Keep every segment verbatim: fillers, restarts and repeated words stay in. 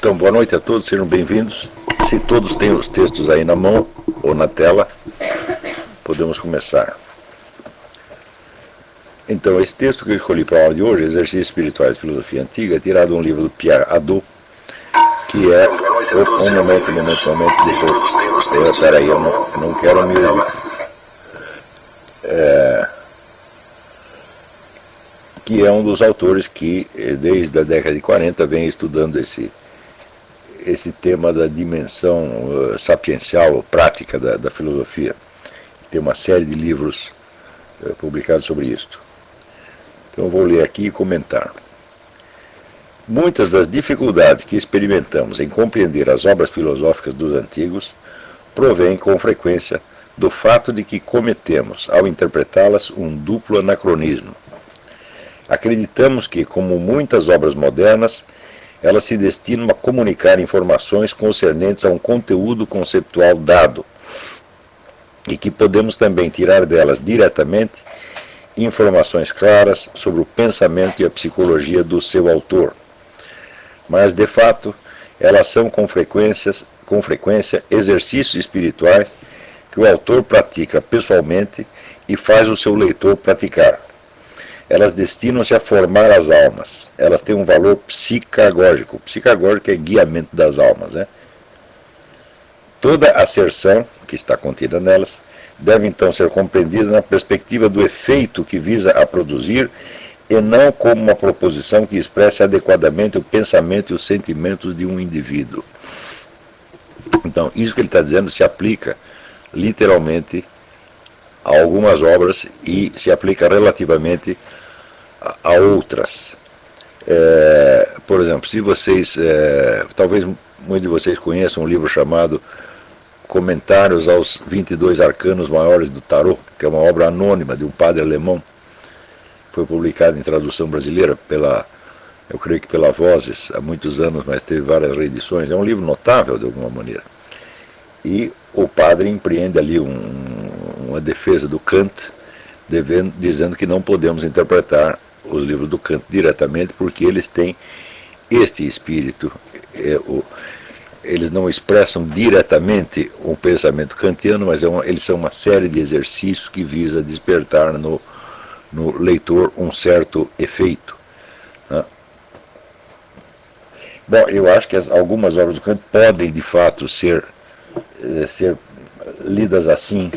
Então, boa noite a todos, sejam bem-vindos. Se todos têm os textos aí na mão ou na tela, podemos começar. Então, esse texto que eu escolhi para a aula de hoje, Exercícios Espirituais de Filosofia Antiga, é tirado de um livro do Pierre Hadot, que é... Um momento, um momento, um momento, depois... Peraí, eu não, eu não quero me... É, que é um dos autores que, desde a década de quarenta, vem estudando esse... esse tema da dimensão uh, sapiencial, prática da, da filosofia. Tem uma série de livros uh, publicados sobre isto. Então eu vou ler aqui e comentar. Muitas das dificuldades que experimentamos em compreender as obras filosóficas dos antigos provêm com frequência do fato de que cometemos, ao interpretá-las, um duplo anacronismo. Acreditamos que, como muitas obras modernas, elas se destinam a comunicar informações concernentes a um conteúdo conceptual dado, e que podemos também tirar delas diretamente informações claras sobre o pensamento e a psicologia do seu autor. Mas, de fato, elas são com, frequências, com frequência exercícios espirituais que o autor pratica pessoalmente e faz o seu leitor praticar. Elas destinam-se a formar as almas. Elas têm um valor psicagógico. Psicagógico é guiamento das almas, né? Toda asserção que está contida nelas deve então ser compreendida na perspectiva do efeito que visa a produzir e não como uma proposição que expresse adequadamente o pensamento e os sentimentos de um indivíduo. Então, isso que ele está dizendo se aplica literalmente a algumas obras e se aplica relativamente a outras. É, por exemplo, se vocês, é, talvez muitos de vocês conheçam um livro chamado Comentários aos vinte e dois Arcanos Maiores do Tarot, que é uma obra anônima de um padre alemão, foi publicado em tradução brasileira pela, eu creio que pela Vozes, há muitos anos, mas teve várias reedições. É um livro notável de alguma maneira. E o padre empreende ali um, uma defesa do Kant, devendo, dizendo que não podemos interpretar os livros do Kant diretamente, porque eles têm este espírito. É, o, eles não expressam diretamente o pensamento kantiano, mas é uma, eles são uma série de exercícios que visa despertar no, no leitor um certo efeito. Né? Bom, eu acho que as, algumas obras do Kant podem, de fato, ser, ser lidas assim.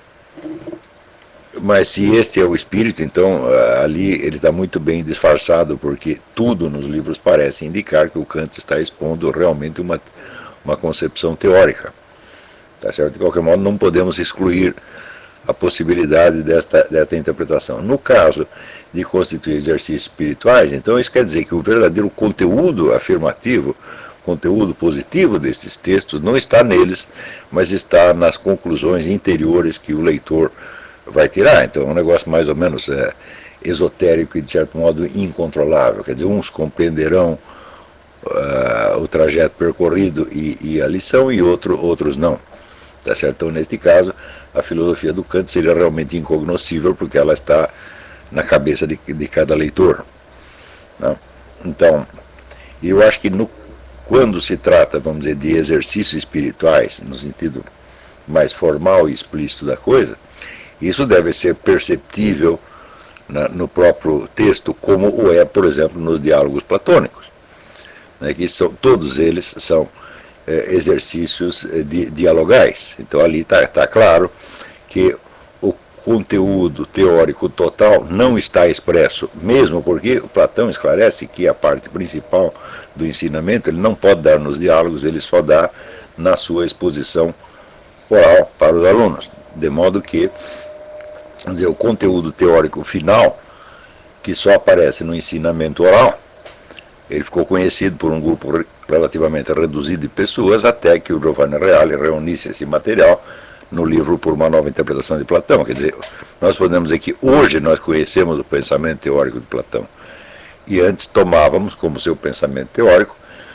Mas se este é o espírito, então ali ele está muito bem disfarçado, porque tudo nos livros parece indicar que o Kant está expondo realmente uma, uma concepção teórica. Tá certo? De qualquer modo, não podemos excluir a possibilidade desta, desta interpretação. No caso de constituir exercícios espirituais, então isso quer dizer que o verdadeiro conteúdo afirmativo, conteúdo positivo desses textos, não está neles, mas está nas conclusões interiores que o leitor vai tirar. Então é um negócio mais ou menos é, esotérico e de certo modo incontrolável. Quer dizer, uns compreenderão uh, o trajeto percorrido e, e a lição, e outro, outros não. Tá certo? Então, neste caso, a filosofia do Kant seria realmente incognoscível, porque ela está na cabeça de, de cada leitor. Não? Então, eu acho que no, quando se trata, vamos dizer, de exercícios espirituais, no sentido mais formal e explícito da coisa, isso deve ser perceptível na, no próprio texto, como o é, por exemplo, nos diálogos platônicos, né, que são, todos eles são é, exercícios di, dialogais. Então ali está tá claro que o conteúdo teórico total não está expresso, mesmo porque o Platão esclarece que a parte principal do ensinamento ele não pode dar nos diálogos, ele só dá na sua exposição oral para os alunos, de modo que, vamos dizer, o conteúdo teórico final, que só aparece no ensinamento oral, ele ficou conhecido por um grupo relativamente reduzido de pessoas, até que o Giovanni Reale reunisse esse material no livro Por uma Nova Interpretação de Platão. Quer dizer, nós podemos dizer que hoje nós conhecemos o pensamento teórico de Platão, e antes tomávamos como seu pensamento teórico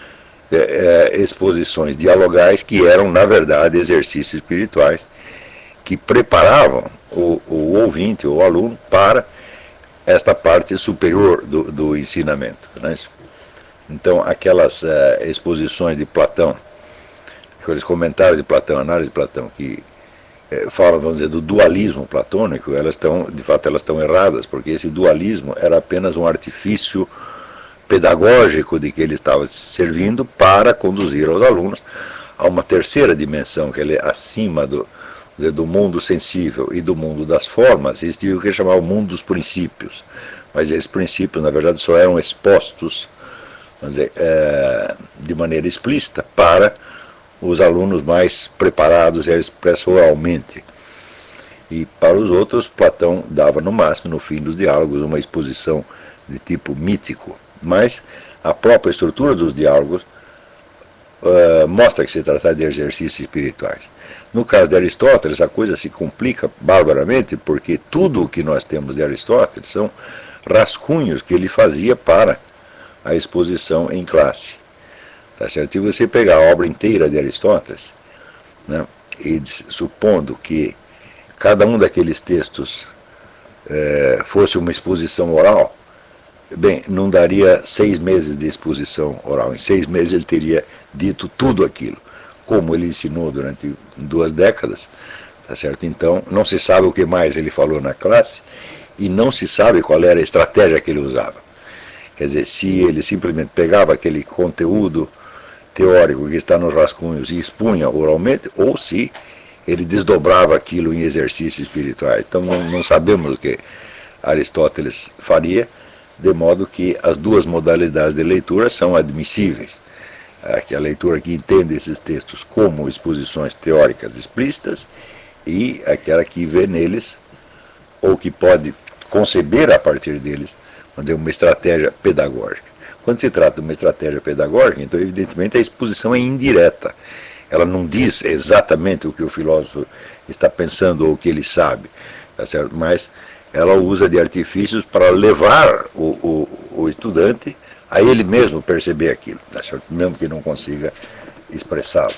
é, é, exposições dialogais que eram, na verdade, exercícios espirituais que preparavam o, o ouvinte, o aluno, para esta parte superior do, do ensinamento. Né? Então, aquelas uh, exposições de Platão, aqueles comentários de Platão, análise de Platão, que eh, falam, vamos dizer, do dualismo platônico, elas estão, de fato, elas estão erradas, porque esse dualismo era apenas um artifício pedagógico de que ele estava servindo para conduzir aos alunos a uma terceira dimensão, que ele é acima do, do mundo sensível e do mundo das formas. Existia o que ele chamava o mundo dos princípios, mas esses princípios, na verdade, só eram expostos, vamos dizer, é, de maneira explícita para os alunos mais preparados, era expresso oralmente. E para os outros, Platão dava no máximo, no fim dos diálogos, uma exposição de tipo mítico. Mas a própria estrutura dos diálogos uh, mostra que se trata de exercícios espirituais. No caso de Aristóteles, a coisa se complica barbaramente, porque tudo o que nós temos de Aristóteles são rascunhos que ele fazia para a exposição em classe. Tá certo? Se você pegar a obra inteira de Aristóteles, né, e supondo que cada um daqueles textos eh, fosse uma exposição oral, bem, não daria seis meses de exposição oral. Em seis meses ele teria dito tudo aquilo, como ele ensinou durante duas décadas, tá certo? Então, não se sabe o que mais ele falou na classe e não se sabe qual era a estratégia que ele usava. Quer dizer, se ele simplesmente pegava aquele conteúdo teórico que está nos rascunhos e expunha oralmente, ou se ele desdobrava aquilo em exercícios espirituais. Então, não, não sabemos o que Aristóteles faria, de modo que as duas modalidades de leitura são admissíveis. A leitura que entende esses textos como exposições teóricas explícitas e aquela que vê neles, ou que pode conceber a partir deles, vamos dizer, uma estratégia pedagógica. Quando se trata de uma estratégia pedagógica, então evidentemente a exposição é indireta. Ela não diz exatamente o que o filósofo está pensando ou o que ele sabe, tá certo? Mas ela usa de artifícios para levar o, o, o estudante a ele mesmo perceber aquilo, tá certo? Mesmo que não consiga expressá-lo.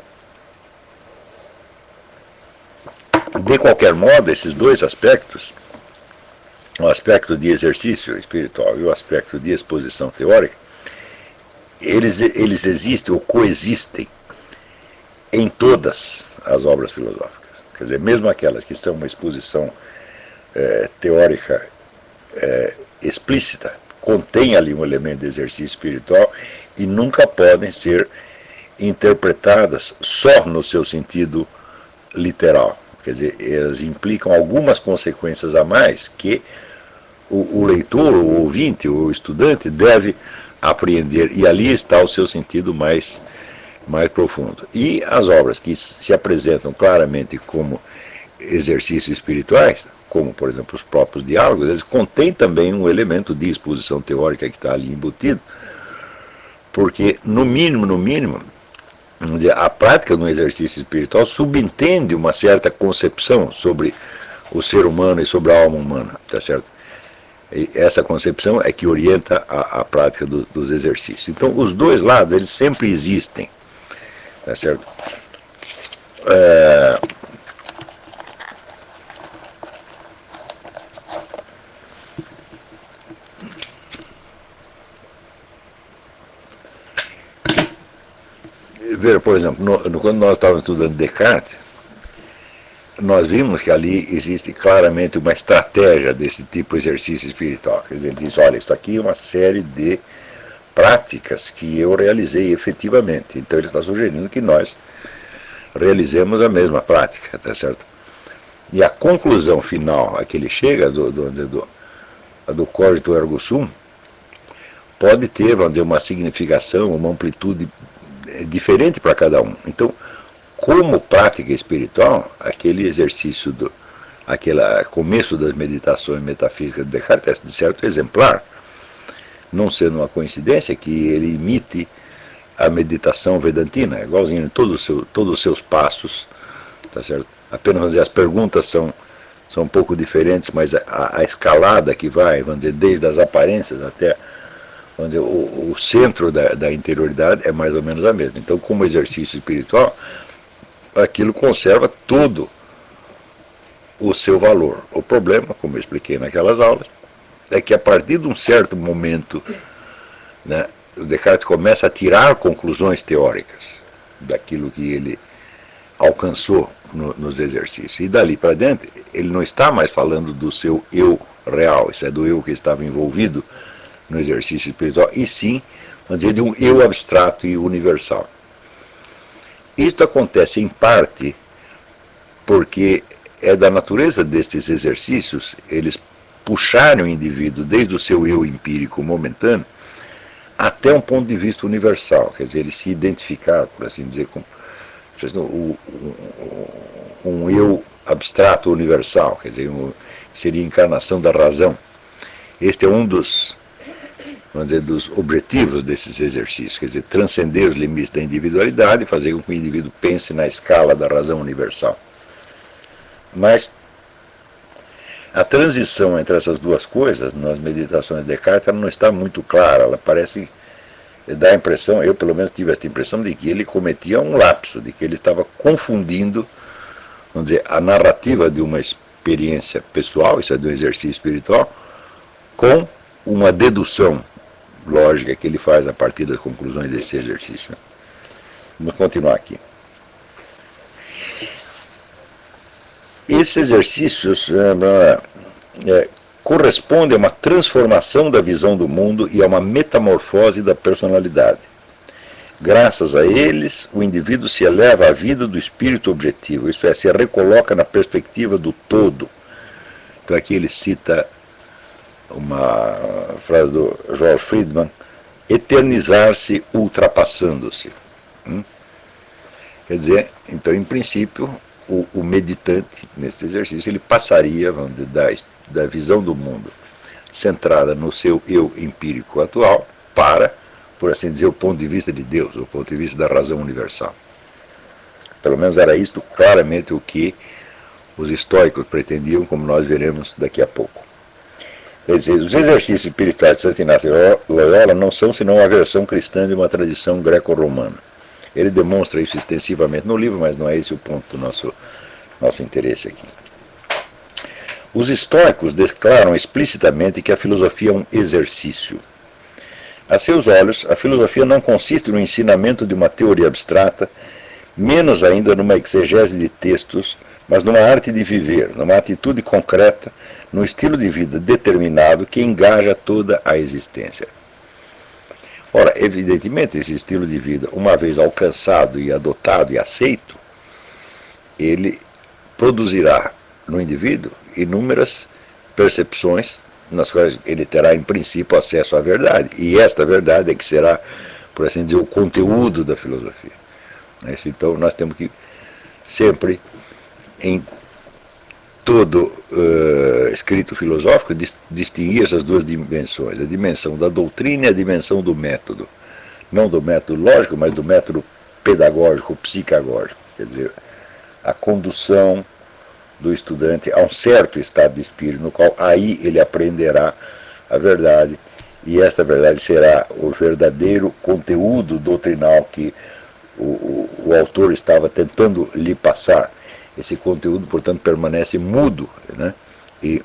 De qualquer modo, esses dois aspectos, o aspecto de exercício espiritual e o aspecto de exposição teórica, eles, eles existem ou coexistem em todas as obras filosóficas. Quer dizer, mesmo aquelas que são uma exposição é, teórica é, explícita, contém ali um elemento de exercício espiritual e nunca podem ser interpretadas só no seu sentido literal. Quer dizer, elas implicam algumas consequências a mais que o, o leitor, o ouvinte, o estudante deve apreender, e ali está o seu sentido mais, mais profundo. E as obras que se apresentam claramente como exercícios espirituais, como, por exemplo, os próprios diálogos, eles contêm também um elemento de exposição teórica que está ali embutido, porque, no mínimo, no mínimo, a prática de um exercício espiritual subentende uma certa concepção sobre o ser humano e sobre a alma humana, tá certo? E essa concepção é que orienta a, a prática do, dos exercícios. Então, os dois lados, eles sempre existem, tá certo? É... Ver, por exemplo, no, no, quando nós estávamos estudando Descartes, nós vimos que ali existe claramente uma estratégia desse tipo de exercício espiritual. Quer dizer, ele diz, olha, isso aqui é uma série de práticas que eu realizei efetivamente. Então ele está sugerindo que nós realizemos a mesma prática, tá certo? E a conclusão final a que ele chega do, do, do, do cogito ergo sum pode ter, vamos dizer, uma significação, uma amplitude diferente para cada um. Então, como prática espiritual, aquele exercício do aquele começo das meditações metafísicas de Descartes é de certo exemplar, não sendo uma coincidência que ele imite a meditação vedantina, é igualzinho em todos os seu, todos os seus passos, tá certo? Apenas, vamos dizer, as perguntas são, são um pouco diferentes, mas a, a escalada que vai, vamos dizer, desde as aparências até, vamos dizer, o, o centro da, da interioridade é mais ou menos a mesma. Então, como exercício espiritual, aquilo conserva todo o seu valor. O problema, como eu expliquei naquelas aulas, é que a partir de um certo momento, né, o Descartes começa a tirar conclusões teóricas daquilo que ele alcançou no, nos exercícios. E dali para dentro, ele não está mais falando do seu eu real, isso é, do eu que estava envolvido no exercício espiritual, e sim, vamos dizer, de um eu abstrato e universal. Isto acontece em parte porque é da natureza destes exercícios eles puxarem o indivíduo desde o seu eu empírico momentâneo até um ponto de vista universal, quer dizer, ele se identificar, por assim dizer, com um, um, um eu abstrato universal, quer dizer, um, seria a encarnação da razão. Este é um dos, vamos dizer, dos objetivos desses exercícios, quer dizer, transcender os limites da individualidade e fazer com que o indivíduo pense na escala da razão universal. Mas a transição entre essas duas coisas, nas meditações de Descartes, ela não está muito clara, ela parece dar a impressão, eu pelo menos tive essa impressão, de que ele cometia um lapso, de que ele estava confundindo, vamos dizer, a narrativa de uma experiência pessoal, isso é, de um exercício espiritual, com uma dedução lógica que ele faz a partir das conclusões desse exercício. Vamos continuar aqui. Esses exercícios é, é, correspondem a uma transformação da visão do mundo e a uma metamorfose da personalidade. Graças a eles, o indivíduo se eleva à vida do espírito objetivo, isto é, se recoloca na perspectiva do todo. Então aqui ele cita uma frase do George Friedman: eternizar-se ultrapassando-se. Hum? Quer dizer, então, em princípio, o, o meditante, nesse exercício, ele passaria, vamos dizer, da, da visão do mundo centrada no seu eu empírico atual para, por assim dizer, o ponto de vista de Deus, o ponto de vista da razão universal. Pelo menos era isto claramente o que os estoicos pretendiam, como nós veremos daqui a pouco. Quer dizer, os exercícios espirituais de Santo Inácio de Loyola não são senão a versão cristã de uma tradição greco-romana. Ele demonstra isso extensivamente no livro, mas não é esse o ponto do nosso, nosso interesse aqui. Os estoicos declaram explicitamente que a filosofia é um exercício. A seus olhos, a filosofia não consiste no ensinamento de uma teoria abstrata, menos ainda numa exegese de textos, mas numa arte de viver, numa atitude concreta, num estilo de vida determinado que engaja toda a existência. Ora, evidentemente, esse estilo de vida, uma vez alcançado e adotado e aceito, ele produzirá no indivíduo inúmeras percepções nas quais ele terá, em princípio, acesso à verdade. E esta verdade é que será, por assim dizer, o conteúdo da filosofia. Então, nós temos que sempre, em todo uh, escrito filosófico, dis distinguir essas duas dimensões, a dimensão da doutrina e a dimensão do método. Não do método lógico, mas do método pedagógico, psicagógico. Quer dizer, a condução do estudante a um certo estado de espírito, no qual aí ele aprenderá a verdade, e esta verdade será o verdadeiro conteúdo doutrinal que o, o, o autor estava tentando lhe passar. Esse conteúdo, portanto, permanece mudo, né? e,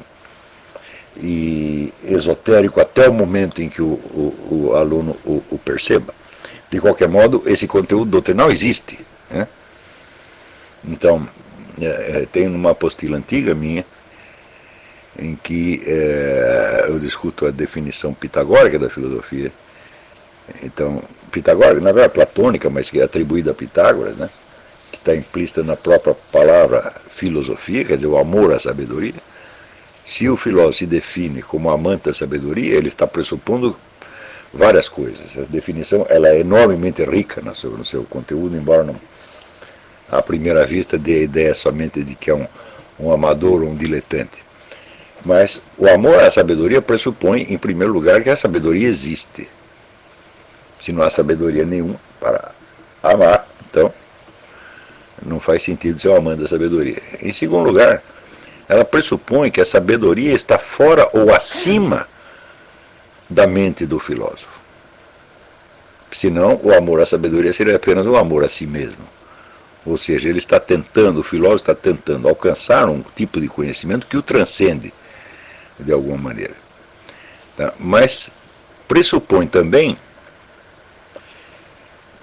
e esotérico até o momento em que o, o, o aluno o, o perceba. De qualquer modo, esse conteúdo doutrinal existe, né? Então, é, tem uma apostila antiga minha, em que é, eu discuto a definição pitagórica da filosofia. Então, pitagórica, na verdade platônica, mas que é atribuída a Pitágoras, né? Que está implícita na própria palavra filosofia, quer dizer, o amor à sabedoria. Se o filósofo se define como amante da sabedoria, ele está pressupondo várias coisas. A definição ela é enormemente rica no seu, no seu conteúdo, embora não, à primeira vista dê a ideia somente de que é um, um amador ou um diletante. Mas o amor à sabedoria pressupõe, em primeiro lugar, que a sabedoria existe. Se não há sabedoria nenhuma para amar, então não faz sentido ser um amante da sabedoria. Em segundo lugar, ela pressupõe que a sabedoria está fora ou acima da mente do filósofo. Senão, o amor à sabedoria seria apenas um amor a si mesmo. Ou seja, ele está tentando, o filósofo está tentando alcançar um tipo de conhecimento que o transcende, de alguma maneira. Tá? Mas pressupõe também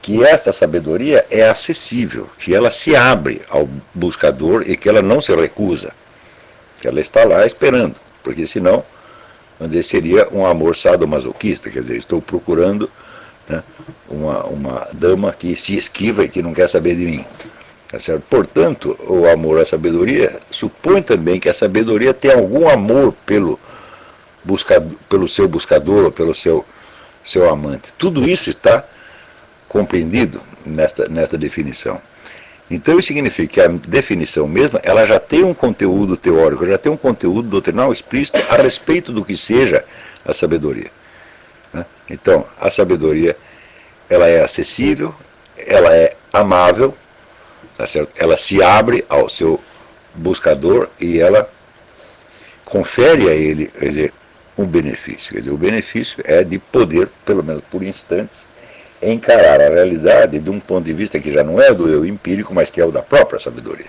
que essa sabedoria é acessível, que ela se abre ao buscador e que ela não se recusa, que ela está lá esperando, porque senão, vamos dizer, seria um amor sadomasoquista, quer dizer, estou procurando, né, uma, uma dama que se esquiva e que não quer saber de mim. Tá certo? Portanto, o amor à sabedoria supõe também que a sabedoria tem algum amor pelo, buscador, pelo seu buscador, ou pelo seu, seu amante. Tudo isso está compreendido nesta, nesta definição. Então isso significa que a definição mesma, ela já tem um conteúdo teórico, já tem um conteúdo doutrinal explícito a respeito do que seja a sabedoria. Né? Então, a sabedoria, ela é acessível, ela é amável, tá certo? Ela se abre ao seu buscador e ela confere a ele, quer dizer, um benefício. Quer dizer, o benefício é de poder, pelo menos por instantes, encarar a realidade de um ponto de vista que já não é do eu empírico, mas que é o da própria sabedoria.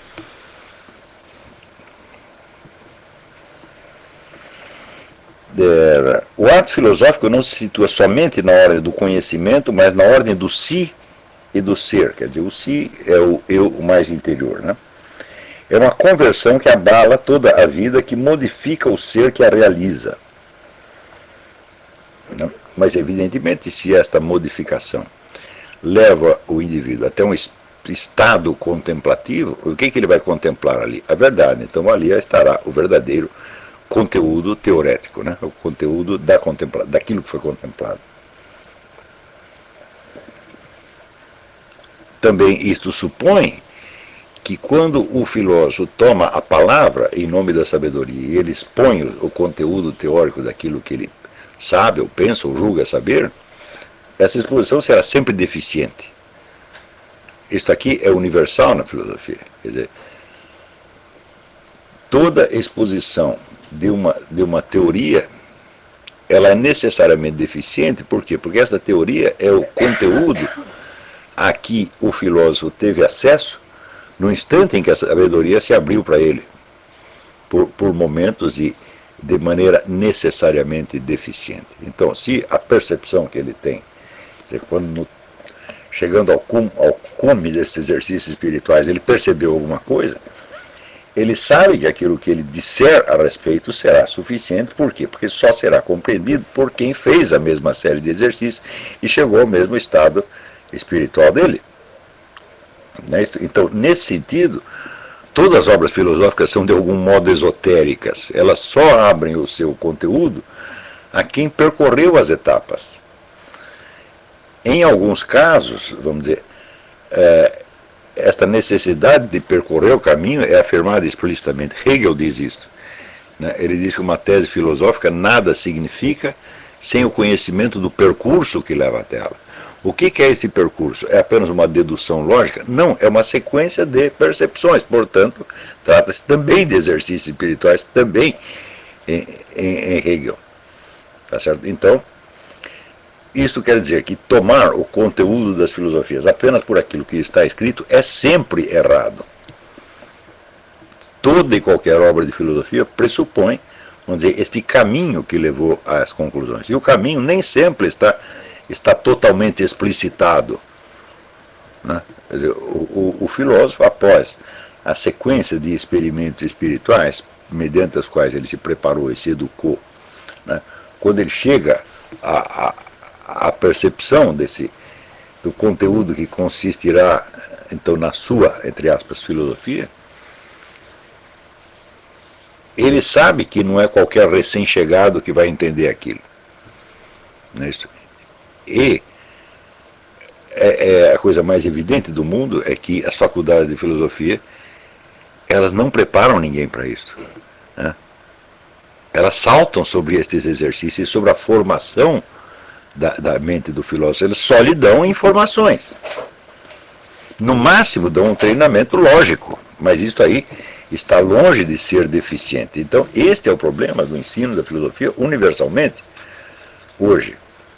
É, o ato filosófico não se situa somente na ordem do conhecimento, mas na ordem do si e do ser. Quer dizer, o si é o eu o mais interior, né? É uma conversão que abala toda a vida, que modifica o ser que a realiza. Não? Mas, evidentemente, se esta modificação leva o indivíduo até um estado contemplativo, o que, que ele vai contemplar ali? A verdade. Então, ali estará o verdadeiro conteúdo teorético, né? O conteúdo da contempla- daquilo que foi contemplado. Também isto supõe que quando o filósofo toma a palavra em nome da sabedoria e ele expõe o conteúdo teórico daquilo que ele sabe, ou pensa, ou julga saber, essa exposição será sempre deficiente. Isto aqui é universal na filosofia. Quer dizer, toda exposição de uma, de uma teoria, ela é necessariamente deficiente. Por quê? Porque essa teoria é o conteúdo a que o filósofo teve acesso no instante em que a sabedoria se abriu para ele, por, por momentos e de maneira necessariamente deficiente. Então, se a percepção que ele tem, quer dizer, quando no, chegando ao cume, ao cume desses exercícios espirituais, ele percebeu alguma coisa, ele sabe que aquilo que ele disser a respeito será suficiente. Por quê? Porque só será compreendido por quem fez a mesma série de exercícios e chegou ao mesmo estado espiritual dele. Então, nesse sentido, todas as obras filosóficas são de algum modo esotéricas. Elas só abrem o seu conteúdo a quem percorreu as etapas. Em alguns casos, vamos dizer, é, esta necessidade de percorrer o caminho é afirmada explicitamente. Hegel diz isso. Né? Ele diz que uma tese filosófica nada significa sem o conhecimento do percurso que leva até ela. O que é esse percurso? É apenas uma dedução lógica? Não, é uma sequência de percepções. Portanto, trata-se também de exercícios espirituais, também em, em, em Hegel. Tá certo? Então, isto quer dizer que tomar o conteúdo das filosofias apenas por aquilo que está escrito é sempre errado. Toda e qualquer obra de filosofia pressupõe, vamos dizer, este caminho que levou às conclusões. E o caminho nem sempre está... está totalmente explicitado. Né? Quer dizer, o, o, o filósofo, após a sequência de experimentos espirituais, mediante as quais ele se preparou e se educou, né? Quando ele chega à, à, à percepção desse, do conteúdo que consistirá, então, na sua, entre aspas, filosofia, ele sabe que não é qualquer recém-chegado que vai entender aquilo. Não é isso? E é, é a coisa mais evidente do mundo é que as faculdades de filosofia, elas não preparam ninguém para isso. Né? Elas saltam sobre estes exercícios, sobre a formação da, da mente do filósofo. Eles só lhe dão informações. No máximo dão um treinamento lógico, mas isso aí está longe de ser deficiente. Então, este é o problema do ensino da filosofia universalmente, hoje.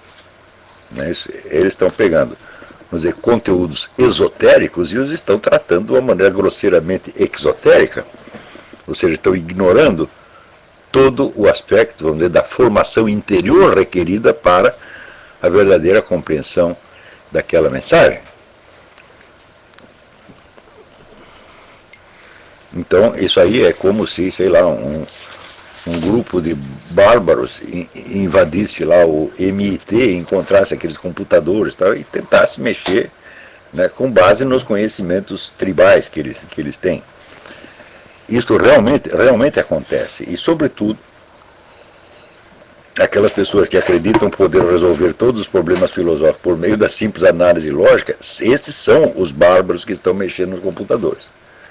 Eles estão pegando, vamos dizer, conteúdos esotéricos e os estão tratando de uma maneira grosseiramente exotérica, ou seja, estão ignorando todo o aspecto, vamos dizer, da formação interior requerida para a verdadeira compreensão daquela mensagem. Então, isso aí é como se, sei lá, um, um grupo de bárbaros invadisse lá o M I T, encontrasse aqueles computadores e, tal, e tentasse mexer, né, com base nos conhecimentos tribais que eles, que eles têm. Isso realmente, realmente acontece. E, sobretudo, aquelas pessoas que acreditam poder resolver todos os problemas filosóficos por meio da simples análise lógica, esses são os bárbaros que estão mexendo nos computadores.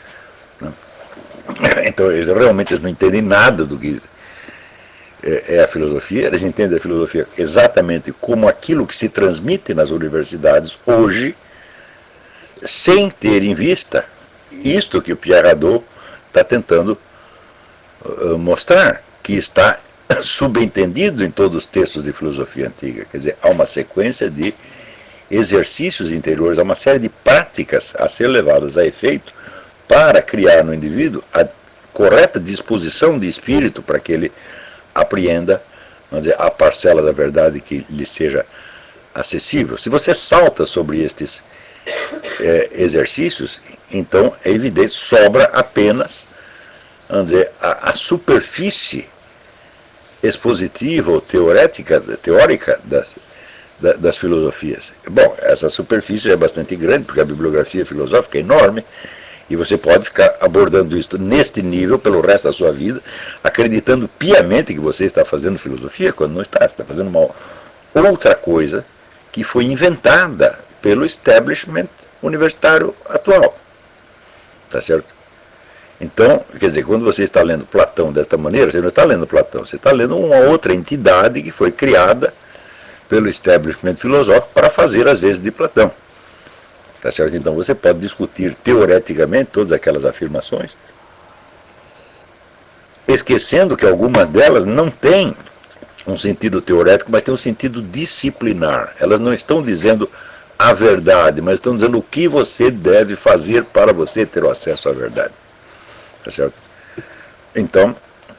Então, eles realmente eles não entendem nada do que é a filosofia. Eles entendem a filosofia exatamente como aquilo que se transmite nas universidades hoje, sem ter em vista isto que o Pierre Hadot está tentando uh, mostrar, que está subentendido em todos os textos de filosofia antiga. Quer dizer, há uma sequência de exercícios interiores, há uma série de práticas a ser levadas a efeito para criar no indivíduo a correta disposição de espírito para que ele apreenda, vamos dizer, a parcela da verdade que lhe seja acessível. Se você salta sobre estes é, exercícios, então é evidente, sobra apenas, vamos dizer, a, a superfície expositiva ou teorética, teórica das, das filosofias. Bom, essa superfície é bastante grande, porque a bibliografia filosófica é enorme, e você pode ficar abordando isso neste nível pelo resto da sua vida, acreditando piamente que você está fazendo filosofia, quando não está. Você está fazendo uma outra coisa que foi inventada pelo establishment universitário atual. Tá certo? Então, quer dizer, quando você está lendo Platão desta maneira, você não está lendo Platão, você está lendo uma outra entidade que foi criada pelo establishment filosófico para fazer as vezes de Platão. Tá certo? Então você pode discutir teoreticamente todas aquelas afirmações, esquecendo que algumas delas não têm um sentido teorético, mas têm um sentido disciplinar. Elas não estão dizendo a verdade, mas estão dizendo o que você deve fazer para você ter o acesso à verdade. Tá certo? Então,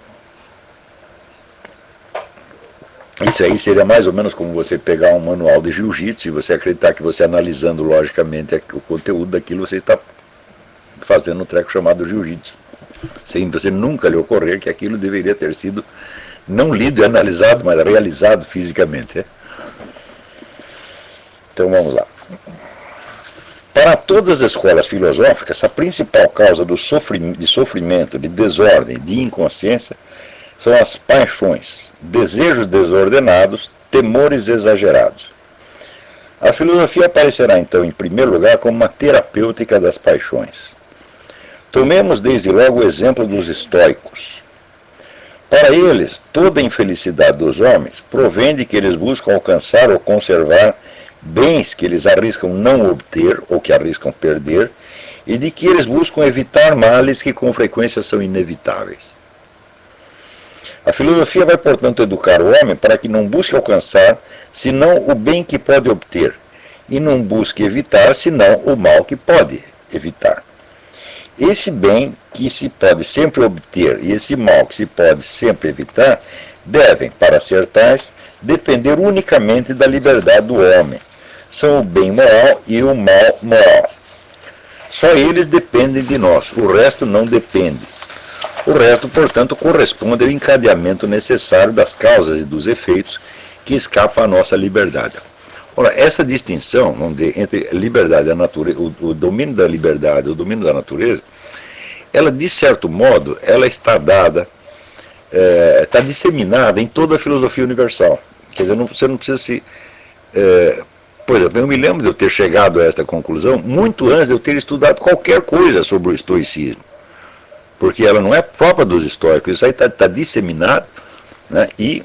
isso aí seria mais ou menos como você pegar um manual de jiu-jitsu e você acreditar que você, analisando logicamente o conteúdo daquilo, você está fazendo um treco chamado jiu-jitsu. Sem você nunca lhe ocorrer que aquilo deveria ter sido não lido e analisado, mas realizado fisicamente. É? Então vamos lá. Para todas as escolas filosóficas, a principal causa do sofrimento, de sofrimento, de desordem, de inconsciência, são as paixões, desejos desordenados, temores exagerados. A filosofia aparecerá então em primeiro lugar como uma terapêutica das paixões. Tomemos desde logo o exemplo dos estoicos. Para eles, toda a infelicidade dos homens provém de que eles buscam alcançar ou conservar bens que eles arriscam não obter ou que arriscam perder, e de que eles buscam evitar males que com frequência são inevitáveis. A filosofia vai, portanto, educar o homem para que não busque alcançar senão o bem que pode obter, e não busque evitar senão o mal que pode evitar. Esse bem que se pode sempre obter e esse mal que se pode sempre evitar devem, para ser tais, depender unicamente da liberdade do homem. São o bem moral e o mal moral. Só eles dependem de nós, o resto não depende. O resto, portanto, corresponde ao encadeamento necessário das causas e dos efeitos que escapam à nossa liberdade. Ora, essa distinção, vamos dizer, entre liberdade e a natureza, o, o domínio da liberdade e o domínio da natureza, ela, de certo modo, ela está dada, é, está disseminada em toda a filosofia universal. Quer dizer, não, você não precisa se... É, por exemplo, eu me lembro de eu ter chegado a esta conclusão muito antes de eu ter estudado qualquer coisa sobre o estoicismo. Porque ela não é própria dos estoicos, isso aí está tá disseminado, né, e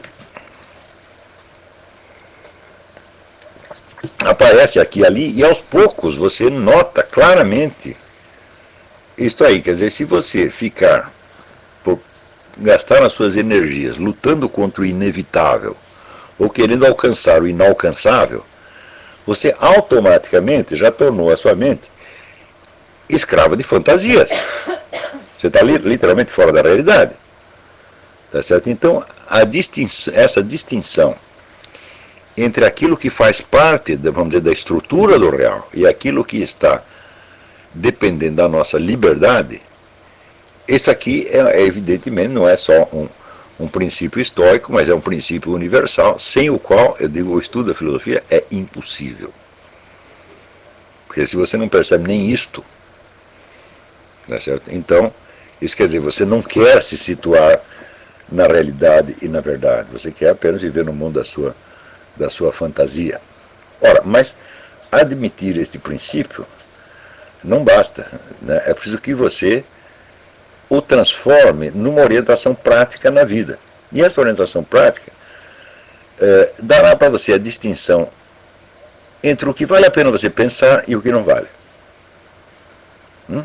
aparece aqui e ali, e aos poucos você nota claramente isto aí. Quer dizer, se você ficar, por gastar as suas energias lutando contra o inevitável, ou querendo alcançar o inalcançável, você automaticamente já tornou a sua mente escrava de fantasias. Você está literalmente fora da realidade. Tá certo? Então, a distinção, essa distinção entre aquilo que faz parte, vamos dizer, da estrutura do real e aquilo que está dependendo da nossa liberdade, isso aqui, é, é, evidentemente, não é só um, um princípio histórico, mas é um princípio universal, sem o qual, eu digo, o estudo da filosofia é impossível. Porque se você não percebe nem isto, não é certo? Então, isso quer dizer, você não quer se situar na realidade e na verdade, você quer apenas viver no mundo da sua, da sua fantasia. Ora, mas admitir este princípio não basta, né? É preciso que você o transforme numa orientação prática na vida. E essa orientação prática é, dará para você a distinção entre o que vale a pena você pensar e o que não vale. Hum?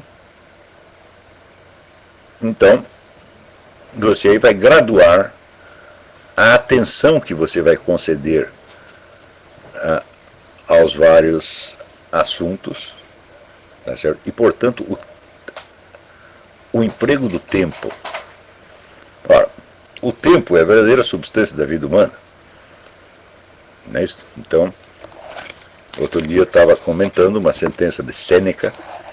Então, você aí vai graduar a atenção que você vai conceder a, aos vários assuntos, tá certo? E, portanto, o, o emprego do tempo. Ora, o tempo é a verdadeira substância da vida humana. Não é isso? Então, outro dia eu estava comentando uma sentença de Sêneca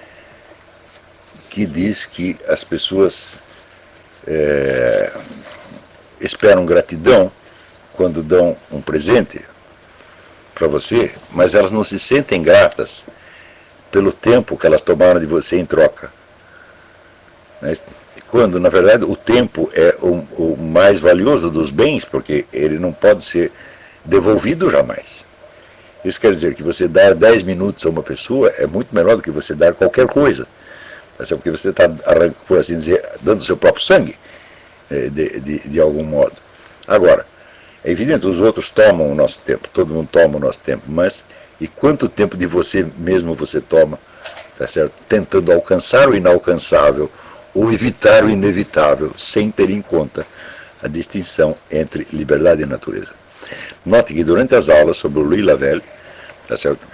que diz que as pessoas é, esperam gratidão quando dão um presente para você, mas elas não se sentem gratas pelo tempo que elas tomaram de você em troca. Né? Quando, na verdade, o tempo é o, o mais valioso dos bens, porque ele não pode ser devolvido jamais. Isso quer dizer que você dar dez minutos a uma pessoa é muito melhor do que você dar qualquer coisa. Porque você está, por assim dizer, dando o seu próprio sangue, de, de, de algum modo. Agora, é evidente, os outros tomam o nosso tempo, todo mundo toma o nosso tempo, mas e quanto tempo de você mesmo você toma, tá certo? Tentando alcançar o inalcançável ou evitar o inevitável, sem ter em conta a distinção entre liberdade e natureza. Note que durante as aulas sobre o Louis Lavelle, tá certo?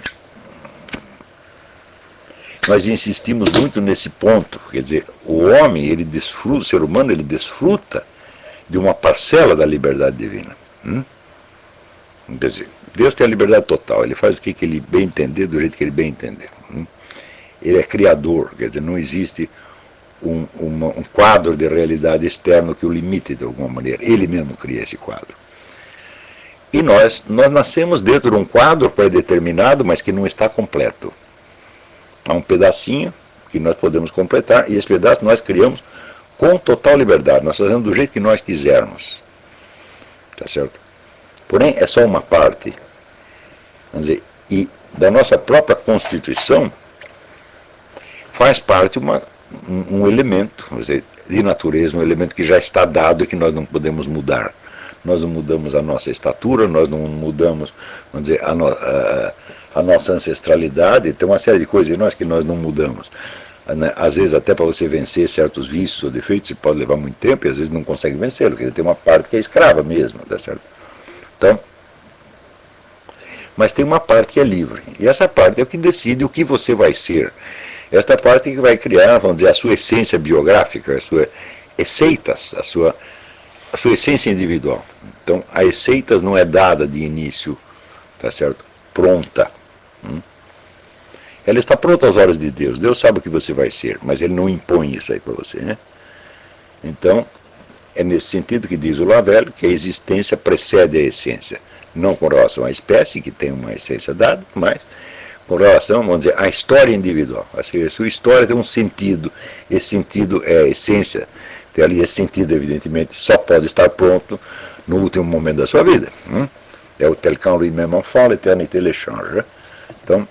Nós insistimos muito nesse ponto, quer dizer, o homem, ele desfruta, o ser humano, ele desfruta de uma parcela da liberdade divina. Hum? Quer dizer, Deus tem a liberdade total, ele faz o que ele bem entender, do jeito que ele bem entender. Hum? Ele é criador, quer dizer, não existe um, uma, um quadro de realidade externo que o limite de alguma maneira, ele mesmo cria esse quadro. E nós, nós nascemos dentro de um quadro pré-determinado, mas que não está completo. Há um pedacinho que nós podemos completar, e esse pedaço nós criamos com total liberdade, nós fazemos do jeito que nós quisermos. Tá certo? Porém, é só uma parte. Vamos dizer, e da nossa própria Constituição faz parte uma, um, um elemento, vamos dizer, de natureza, um elemento que já está dado e que nós não podemos mudar. Nós não mudamos a nossa estatura, nós não mudamos, vamos dizer, a, no, a, a nossa ancestralidade, tem uma série de coisas em nós que nós não mudamos. Às vezes, até para você vencer certos vícios ou defeitos, pode levar muito tempo e às vezes não consegue vencê-lo, porque tem uma parte que é escrava mesmo, tá certo? Então, mas tem uma parte que é livre, e essa parte é o que decide o que você vai ser. Esta parte que vai criar, vamos dizer, a sua essência biográfica, a sua esseitas, a sua, a sua essência individual. Então, a esseitas não é dada de início, tá certo? Pronta. Hum? Ela está pronta aos olhos de Deus. Deus sabe o que você vai ser, mas Ele não impõe isso aí para você, né? Então, é nesse sentido que diz o Lavelle que a existência precede a essência. Não com relação à espécie, que tem uma essência dada, mas com relação, vamos dizer, à história individual. A sua história tem um sentido. Esse sentido é a essência. Tem ali esse sentido, evidentemente, só pode estar pronto no último momento da sua vida. Hum? É o tel quand lui-même enfant, l'éternité l'échange. Então,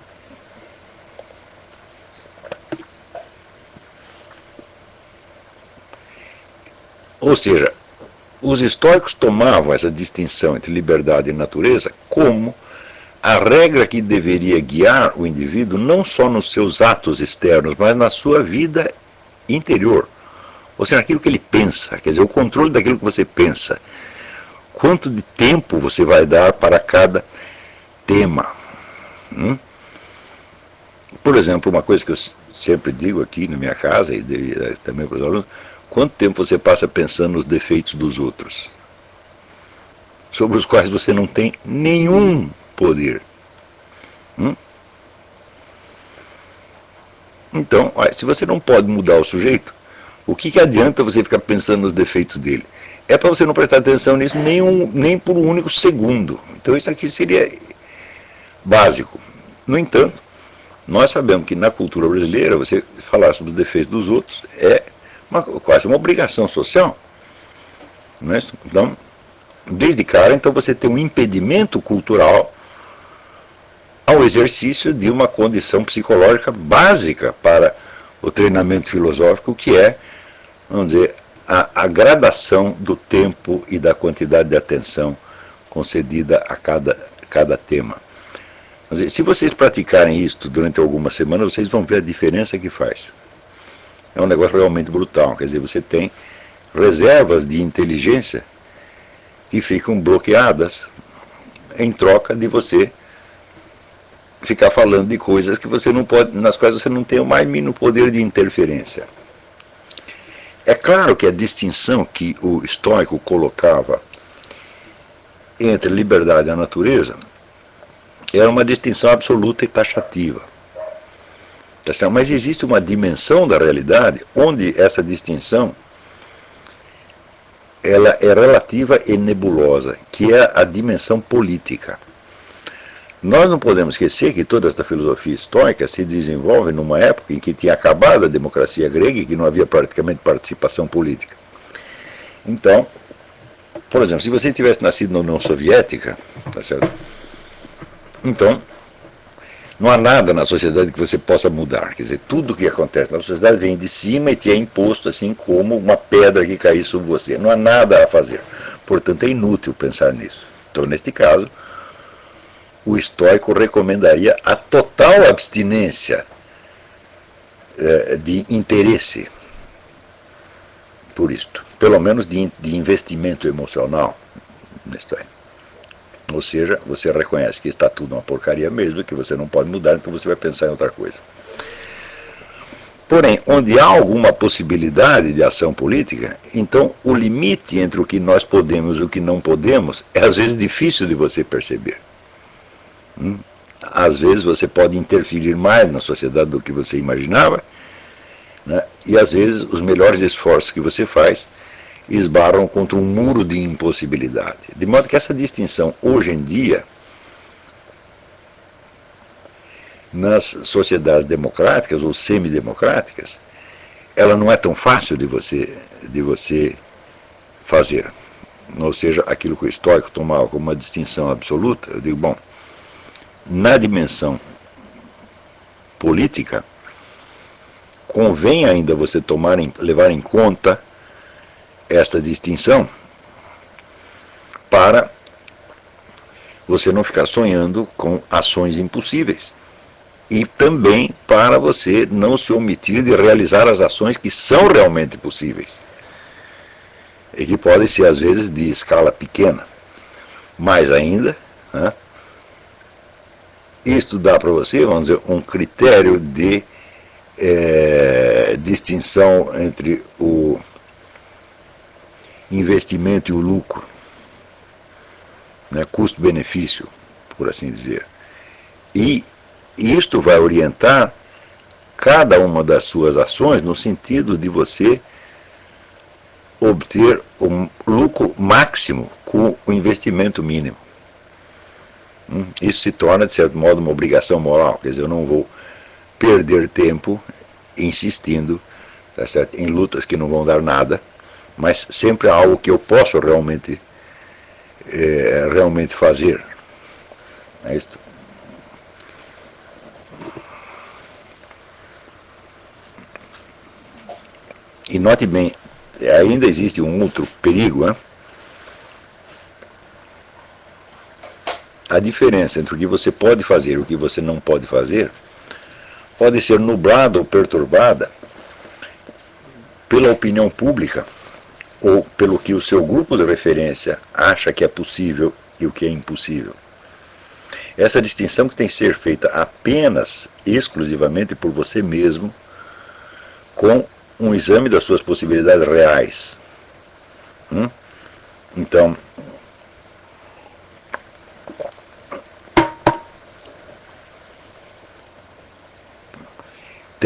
ou seja, os estoicos tomavam essa distinção entre liberdade e natureza como a regra que deveria guiar o indivíduo não só nos seus atos externos, mas na sua vida interior. Ou seja, naquilo que ele pensa, quer dizer, o controle daquilo que você pensa. Quanto de tempo você vai dar para cada tema. Hum? Por exemplo, uma coisa que eu sempre digo aqui na minha casa e também para os alunos, quanto tempo você passa pensando nos defeitos dos outros? sobre os quais você não tem nenhum poder. Hum? Então, olha, se você não pode mudar o sujeito, o que, que adianta você ficar pensando nos defeitos dele? É para você não prestar atenção nisso nem, um, nem por um único segundo. Então isso aqui seria básico. No entanto, nós sabemos que na cultura brasileira, você falar sobre os defeitos dos outros é uma, quase uma obrigação social. Não é? Então, desde cara, então você tem um impedimento cultural ao exercício de uma condição psicológica básica para o treinamento filosófico, que é, vamos dizer, a, a gradação do tempo e da quantidade de atenção concedida a cada, cada tema. Mas, se vocês praticarem isto durante algumas semanas, vocês vão ver a diferença que faz. É um negócio realmente brutal. Quer dizer, você tem reservas de inteligência que ficam bloqueadas em troca de você ficar falando de coisas que você não pode, nas quais você não tem o mais mínimo poder de interferência. É claro que a distinção que o estoico colocava entre liberdade e a natureza era uma distinção absoluta e taxativa. Mas existe uma dimensão da realidade onde essa distinção ela é relativa e nebulosa, que é a dimensão política. Nós não podemos esquecer que toda esta filosofia estoica se desenvolve numa época em que tinha acabado a democracia grega e que não havia praticamente participação política. Então, por exemplo, se você tivesse nascido na União Soviética, tá certo? Então, não há nada na sociedade que você possa mudar. Quer dizer, tudo o que acontece na sociedade vem de cima e te é imposto assim como uma pedra que cai sobre você. Não há nada a fazer. Portanto, é inútil pensar nisso. Então, neste caso, o estoico recomendaria a total abstinência eh, de interesse por isto. Pelo menos de, de investimento emocional. Isto é. Ou seja, você reconhece que está tudo uma porcaria mesmo, que você não pode mudar, então você vai pensar em outra coisa. Porém, onde há alguma possibilidade de ação política, então o limite entre o que nós podemos e o que não podemos é às vezes difícil de você perceber. Hum? Às vezes você pode interferir mais na sociedade do que você imaginava, né? E às vezes os melhores esforços que você faz esbarram contra um muro de impossibilidade. De modo que essa distinção, hoje em dia, nas sociedades democráticas ou semidemocráticas, ela não é tão fácil de você, de você fazer. Ou seja, aquilo que o estoico tomava como uma distinção absoluta, eu digo, bom, na dimensão política, convém ainda você tomar em, levar em conta esta distinção para você não ficar sonhando com ações impossíveis e também para você não se omitir de realizar as ações que são realmente possíveis e que podem ser às vezes de escala pequena. Mais ainda, né, isto dá para você, vamos dizer, um critério de é, distinção entre o investimento e o lucro, né, custo-benefício, por assim dizer. E isto vai orientar cada uma das suas ações no sentido de você obter um lucro máximo com o investimento mínimo. Isso se torna, de certo modo, uma obrigação moral. Quer dizer, eu não vou perder tempo insistindo, tá certo, em lutas que não vão dar nada, mas sempre há algo que eu posso realmente, é, realmente fazer. É isto. E note bem, ainda existe um outro perigo, né? A diferença entre o que você pode fazer e o que você não pode fazer pode ser nublada ou perturbada pela opinião pública ou pelo que o seu grupo de referência acha que é possível e o que é impossível. Essa distinção que tem que ser feita apenas, exclusivamente por você mesmo, com um exame das suas possibilidades reais. Hum? Então,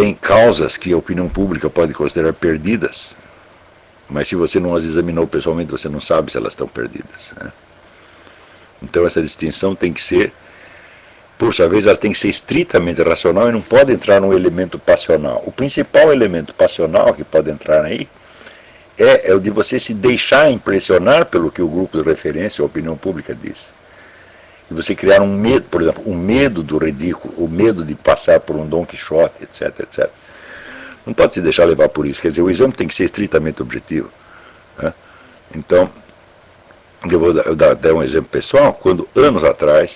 tem causas que a opinião pública pode considerar perdidas, mas se você não as examinou pessoalmente, você não sabe se elas estão perdidas, né? Então essa distinção tem que ser, por sua vez, ela tem que ser estritamente racional e não pode entrar num elemento passional. O principal elemento passional que pode entrar aí é, é o de você se deixar impressionar pelo que o grupo de referência, a opinião pública diz. E você criar um medo, por exemplo, um medo do ridículo, o medo de passar por um Dom Quixote, etc, etcétera. Não pode se deixar levar por isso. Quer dizer, o exame tem que ser estritamente objetivo, né? Então, eu vou dar, eu dar, dar um exemplo pessoal. Quando, anos atrás,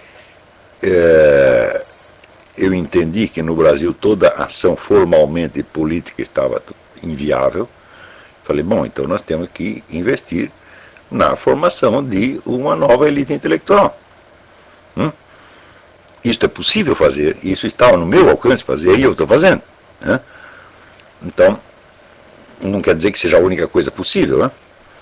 é, eu entendi que no Brasil toda ação formalmente política estava inviável, falei, bom, então nós temos que investir na formação de uma nova elite intelectual. Hum? Isso é possível fazer, isso estava no meu alcance fazer, e eu estou fazendo, né? Então, não quer dizer que seja a única coisa possível, né?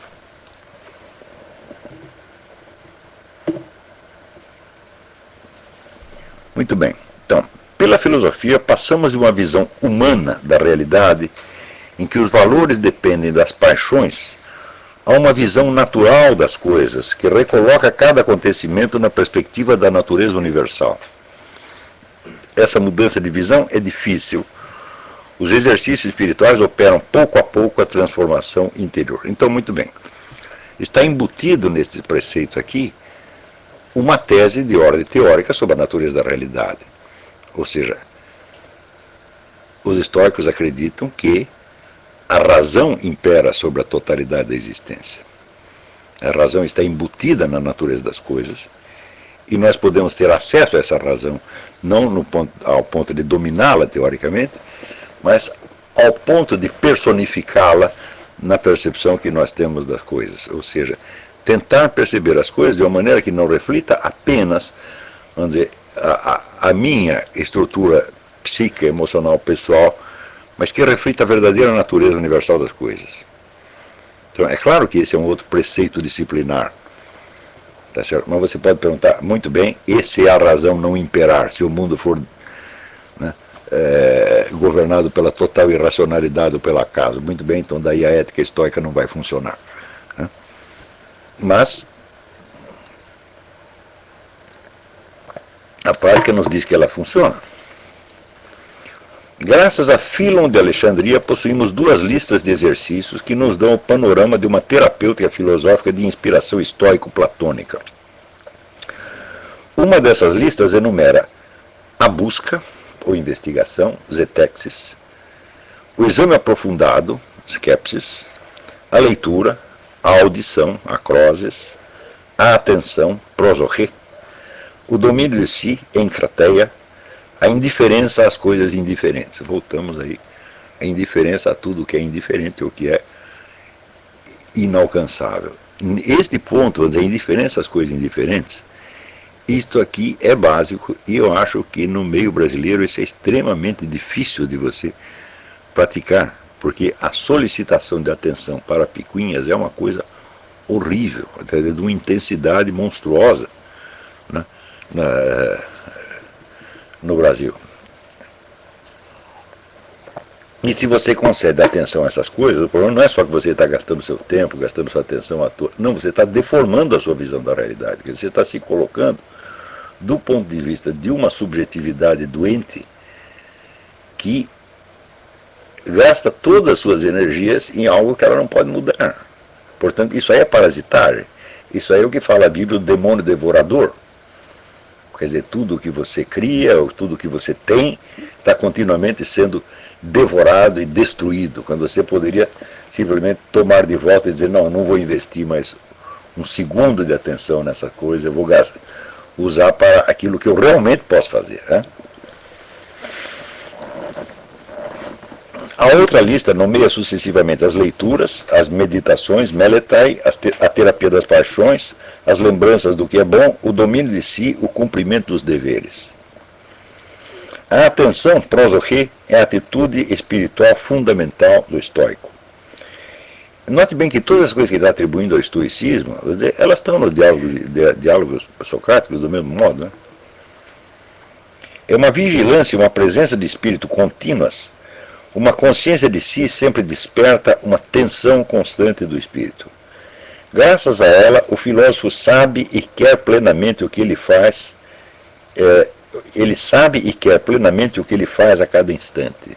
Muito bem. Então, pela filosofia, passamos de uma visão humana da realidade, em que os valores dependem das paixões, a uma visão natural das coisas, que recoloca cada acontecimento na perspectiva da natureza universal. Essa mudança de visão é difícil. Os exercícios espirituais operam pouco a pouco a transformação interior. Então, muito bem. Está embutido neste preceito aqui uma tese de ordem teórica sobre a natureza da realidade. Ou seja, os estoicos acreditam que a razão impera sobre a totalidade da existência. A razão está embutida na natureza das coisas e nós podemos ter acesso a essa razão, não no ponto, ao ponto de dominá-la teoricamente, mas ao ponto de personificá-la na percepção que nós temos das coisas. Ou seja, tentar perceber as coisas de uma maneira que não reflita apenas, vamos dizer, a, a, a minha estrutura psíquica, emocional, pessoal, mas que reflita a verdadeira natureza universal das coisas. Então, é claro que esse é um outro preceito disciplinar, tá certo? Mas você pode perguntar, muito bem, esse é a razão não imperar, se o mundo for, né, é, governado pela total irracionalidade ou pelo acaso. Muito bem, então daí a ética estoica não vai funcionar, né? Mas a prática nos diz que ela funciona. Graças a Filon de Alexandria, possuímos duas listas de exercícios que nos dão o panorama de uma terapêutica filosófica de inspiração estoico-platônica. Uma dessas listas enumera a busca, ou investigação, zetexis, o exame aprofundado, skepsis, a leitura, a audição, acroses, a atenção, prosorrê, o domínio de si, encrateia, a indiferença às coisas indiferentes. Voltamos aí. A indiferença a tudo que é indiferente ou que é inalcançável. Este ponto, a indiferença às coisas indiferentes, isto aqui é básico e eu acho que no meio brasileiro isso é extremamente difícil de você praticar, porque a solicitação de atenção para picuinhas é uma coisa horrível, de uma intensidade monstruosa, né, na, no Brasil. E se você concede atenção a essas coisas, o problema não é só que você está gastando seu tempo, gastando sua atenção à toa. Não, você está deformando a sua visão da realidade. Você está se colocando do ponto de vista de uma subjetividade doente que gasta todas as suas energias em algo que ela não pode mudar. Portanto, isso aí é parasitagem. Isso aí é o que fala a Bíblia, o demônio devorador. Quer dizer, tudo que você cria, tudo que você tem, está continuamente sendo devorado e destruído, quando você poderia simplesmente tomar de volta e dizer, não, eu não vou investir mais um segundo de atenção nessa coisa, eu vou gastar, usar para aquilo que eu realmente posso fazer, né? A outra lista nomeia sucessivamente as leituras, as meditações, meletai, a terapia das paixões, as lembranças do que é bom, o domínio de si, o cumprimento dos deveres. A atenção, prosorrê, é a atitude espiritual fundamental do estoico. Note bem que todas as coisas que ele está atribuindo ao estoicismo, elas estão nos diálogos, diálogos socráticos do mesmo modo, né? É uma vigilância, uma presença de espírito contínuas, uma consciência de si sempre desperta uma tensão constante do espírito. Graças a ela, o filósofo sabe e quer plenamente o que ele faz, é, ele sabe e quer plenamente o que ele faz a cada instante.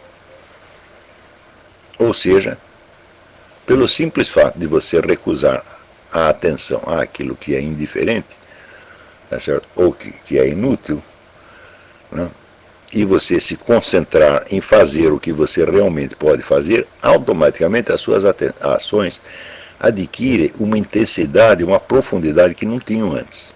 Ou seja, pelo simples fato de você recusar a atenção àquilo que é indiferente, tá certo? Ou que, que é inútil, né? E você se concentrar em fazer o que você realmente pode fazer, automaticamente as suas ações adquirem uma intensidade, uma profundidade que não tinham antes.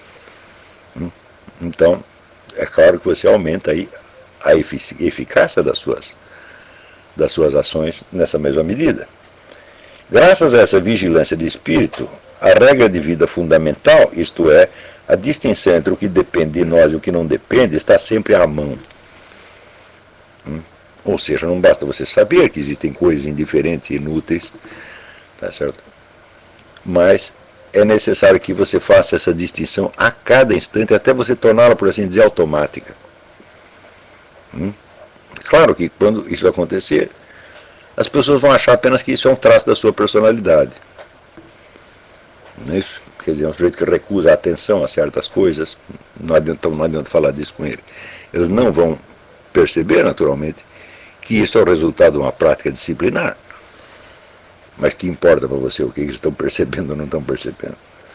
Então, é claro que você aumenta aí a eficácia das suas, das suas ações nessa mesma medida. Graças a essa vigilância de espírito, a regra de vida fundamental, isto é, a distinção entre o que depende de nós e o que não depende, está sempre à mão. Hum? Ou seja, não basta você saber que existem coisas indiferentes e inúteis, tá certo? Mas é necessário que você faça essa distinção a cada instante, até você torná-la, por assim dizer, automática. Hum? Claro que quando isso acontecer, as pessoas vão achar apenas que isso é um traço da sua personalidade. Não é isso? Quer dizer, um sujeito que recusa a atenção a certas coisas, não adianta, não adianta falar disso com ele. Eles não vão perceber, naturalmente, que isso é o resultado de uma prática disciplinar. Mas que importa para você o que eles estão percebendo ou não estão percebendo.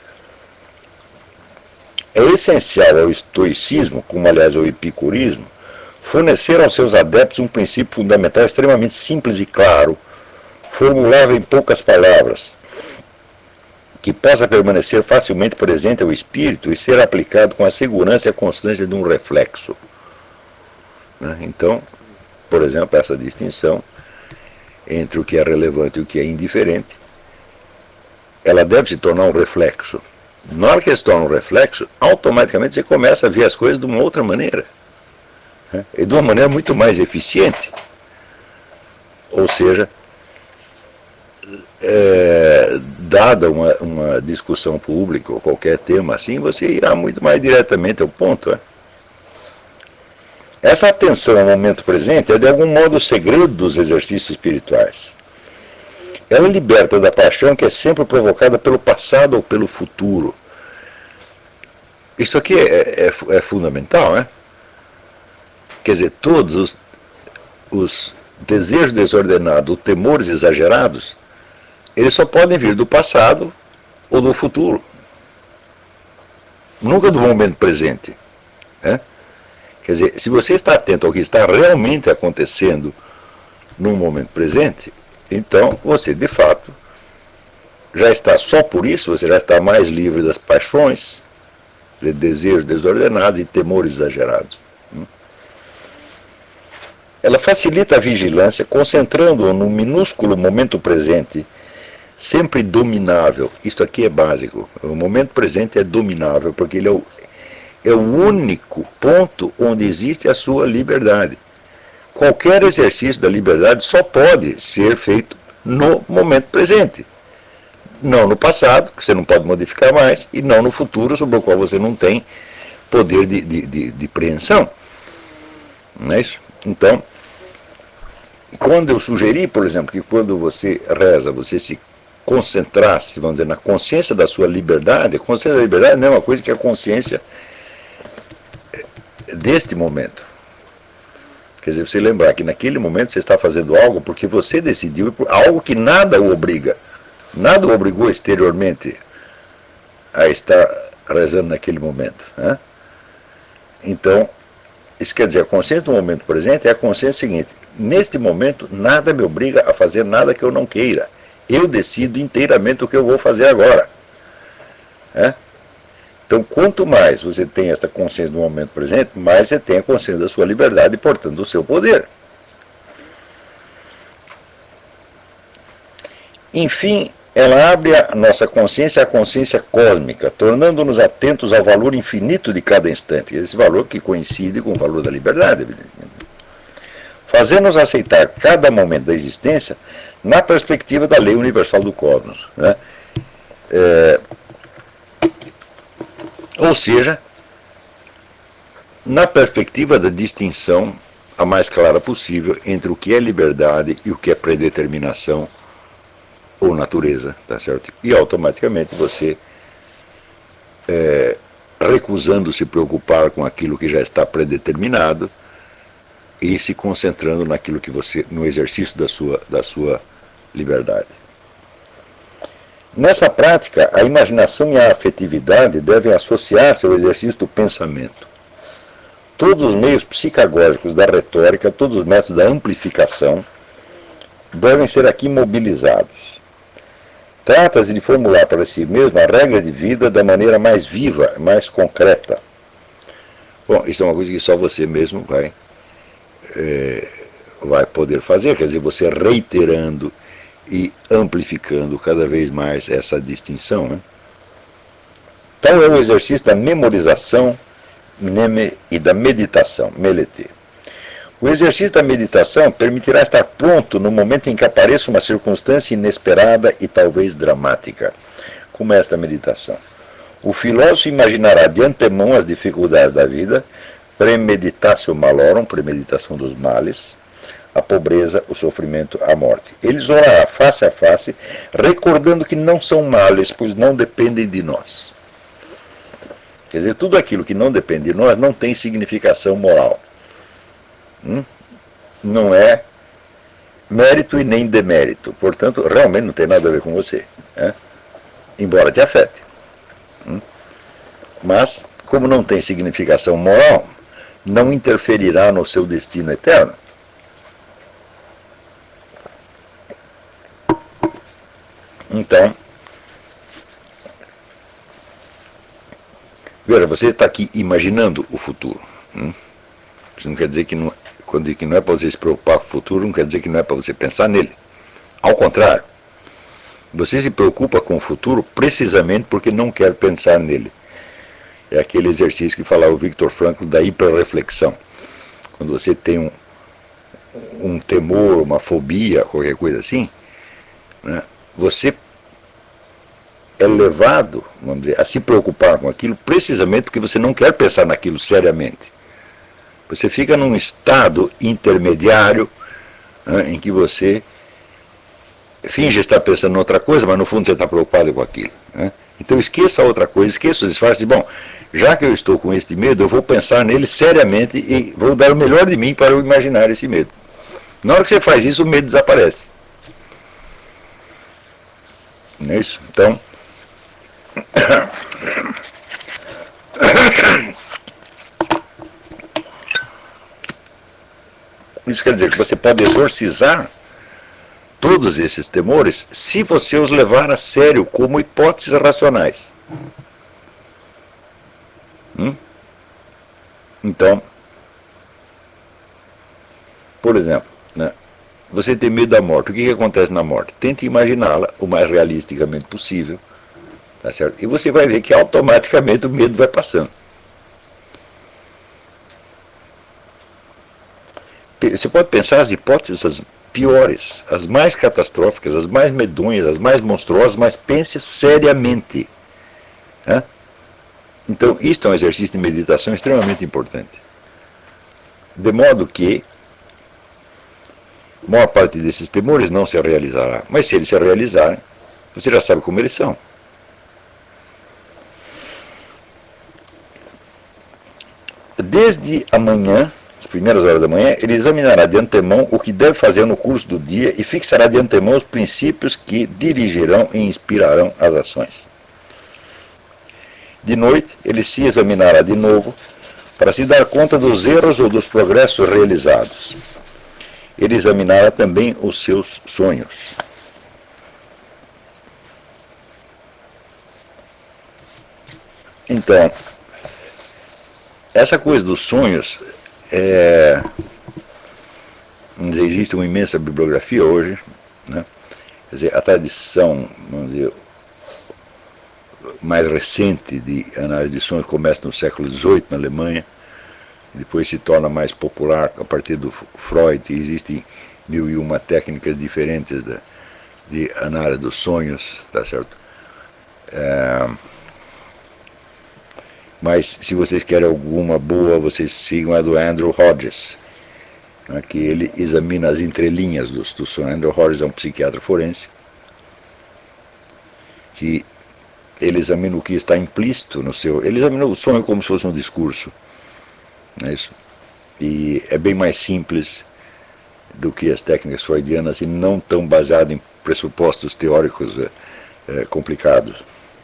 É essencial ao estoicismo, como aliás ao epicurismo, fornecer aos seus adeptos um princípio fundamental extremamente simples e claro, formulável em poucas palavras, que possa permanecer facilmente presente ao espírito e ser aplicado com a segurança e a constância de um reflexo. Então, por exemplo, essa distinção entre o que é relevante e o que é indiferente, ela deve se tornar um reflexo. Na hora que ela se torna um reflexo, automaticamente você começa a ver as coisas de uma outra maneira. E de uma maneira muito mais eficiente. Ou seja, é, dada uma, uma discussão pública ou qualquer tema assim, você irá muito mais diretamente ao ponto. É? Essa atenção ao momento presente é de algum modo o segredo dos exercícios espirituais. Ela liberta da paixão que é sempre provocada pelo passado ou pelo futuro. Isso aqui é, é, é fundamental, né? Quer dizer, todos os, os desejos desordenados, os temores exagerados, eles só podem vir do passado ou do futuro. Nunca do momento presente. Né? Quer dizer, se você está atento ao que está realmente acontecendo no momento presente, então você, de fato, já está, só por isso, você já está mais livre das paixões, de desejos desordenados e temores exagerados. Ela facilita a vigilância, concentrando-o no minúsculo momento presente, sempre dominável. Isto aqui é básico. O momento presente é dominável, porque ele é o, é o único ponto onde existe a sua liberdade. Qualquer exercício da liberdade só pode ser feito no momento presente. Não no passado, que você não pode modificar mais, e não no futuro, sobre o qual você não tem poder de, de, de, de preensão. Não é isso? Então, quando eu sugeri, por exemplo, que quando você reza, você se concentrasse, vamos dizer, na consciência da sua liberdade, a consciência da liberdade não é uma coisa que a consciência deste momento. Quer dizer, você lembrar que naquele momento você está fazendo algo porque você decidiu, algo que nada o obriga, nada o obrigou exteriormente a estar rezando naquele momento. Né? Então, isso quer dizer, a consciência do momento presente é a consciência seguinte: neste momento, nada me obriga a fazer nada que eu não queira. Eu decido inteiramente o que eu vou fazer agora. É? Então, quanto mais você tem esta consciência do momento presente, mais você tem a consciência da sua liberdade e, portanto, do seu poder. Enfim, ela abre a nossa consciência à consciência cósmica, tornando-nos atentos ao valor infinito de cada instante. Esse valor que coincide com o valor da liberdade, evidentemente. Fazendo-nos aceitar cada momento da existência na perspectiva da lei universal do cosmos. Né? É, ou seja, na perspectiva da distinção a mais clara possível entre o que é liberdade e o que é predeterminação ou natureza, tá certo? E automaticamente você, é, recusando se preocupar com aquilo que já está predeterminado e se concentrando naquilo que você, no exercício da sua, da sua liberdade. Nessa prática, a imaginação e a afetividade devem associar-se ao exercício do pensamento. Todos os meios psicagógicos da retórica, todos os métodos da amplificação, devem ser aqui mobilizados. Trata-se de formular para si mesmo a regra de vida da maneira mais viva, mais concreta. Bom, isso é uma coisa que só você mesmo vai, é, vai poder fazer, quer dizer, você reiterando e amplificando cada vez mais essa distinção, né? Tal é o exercício da memorização, mneme, e da meditação, melete. O exercício da meditação permitirá estar pronto no momento em que apareça uma circunstância inesperada e talvez dramática, como esta meditação. O filósofo imaginará de antemão as dificuldades da vida, premeditatio malorum, premeditação dos males, a pobreza, o sofrimento, a morte. Ele os orará face a face, recordando que não são males, pois não dependem de nós. Quer dizer, tudo aquilo que não depende de nós não tem significação moral. Hum? Não é mérito e nem demérito. Portanto, realmente não tem nada a ver com você, né? Embora te afete. Hum? Mas, como não tem significação moral, não interferirá no seu destino eterno. Então, veja, você está aqui imaginando o futuro. Hum? Isso não quer dizer que não, quando diz que não é para você se preocupar com o futuro, não quer dizer que não é para você pensar nele. Ao contrário, você se preocupa com o futuro precisamente porque não quer pensar nele. É aquele exercício que falava o Viktor Frankl da hiperreflexão. Quando você tem um, um temor, uma fobia, qualquer coisa assim, né, você é levado, vamos dizer, a se preocupar com aquilo precisamente porque você não quer pensar naquilo seriamente. Você fica num estado intermediário, né, em que você finge estar pensando em outra coisa, mas no fundo você está preocupado com aquilo, né? Então esqueça a outra coisa, esqueça os disfarces. Bom, já que eu estou com este medo, eu vou pensar nele seriamente e vou dar o melhor de mim para eu imaginar esse medo. Na hora que você faz isso, o medo desaparece. Não é isso? Então, isso quer dizer que você pode exorcizar todos esses temores se você os levar a sério como hipóteses racionais. Hum? Então, por exemplo, né, você tem medo da morte. O que, que acontece na morte? Tente imaginá-la o mais realisticamente possível, tá certo? E você vai ver que automaticamente o medo vai passando. Você pode pensar as hipóteses as piores, as mais catastróficas, as mais medonhas, as mais monstruosas, mas pense seriamente, né? Então, isto é um exercício de meditação extremamente importante. De modo que a maior parte desses temores não se realizará. Mas se eles se realizarem, você já sabe como eles são. Desde amanhã, as primeiras horas da manhã, ele examinará de antemão o que deve fazer no curso do dia e fixará de antemão os princípios que dirigirão e inspirarão as ações. De noite, ele se examinará de novo para se dar conta dos erros ou dos progressos realizados. Ele examinará também os seus sonhos. Então, essa coisa dos sonhos, é, vamos dizer, existe uma imensa bibliografia hoje, né? Quer dizer, a tradição, vamos dizer, mais recente de análise de sonhos começa no século dezoito na Alemanha, depois se torna mais popular a partir do Freud, e existem mil e uma técnicas diferentes de, de análise dos sonhos, tá certo? É, Mas se vocês querem alguma boa, vocês sigam a do Andrew Hodges, né, que ele examina as entrelinhas do, do sonho. Andrew Hodges é um psiquiatra forense, que ele examina o que está implícito no seu... Ele examina o sonho como se fosse um discurso. Não é isso? E é bem mais simples do que as técnicas freudianas e não tão baseado em pressupostos teóricos é, é, complicados.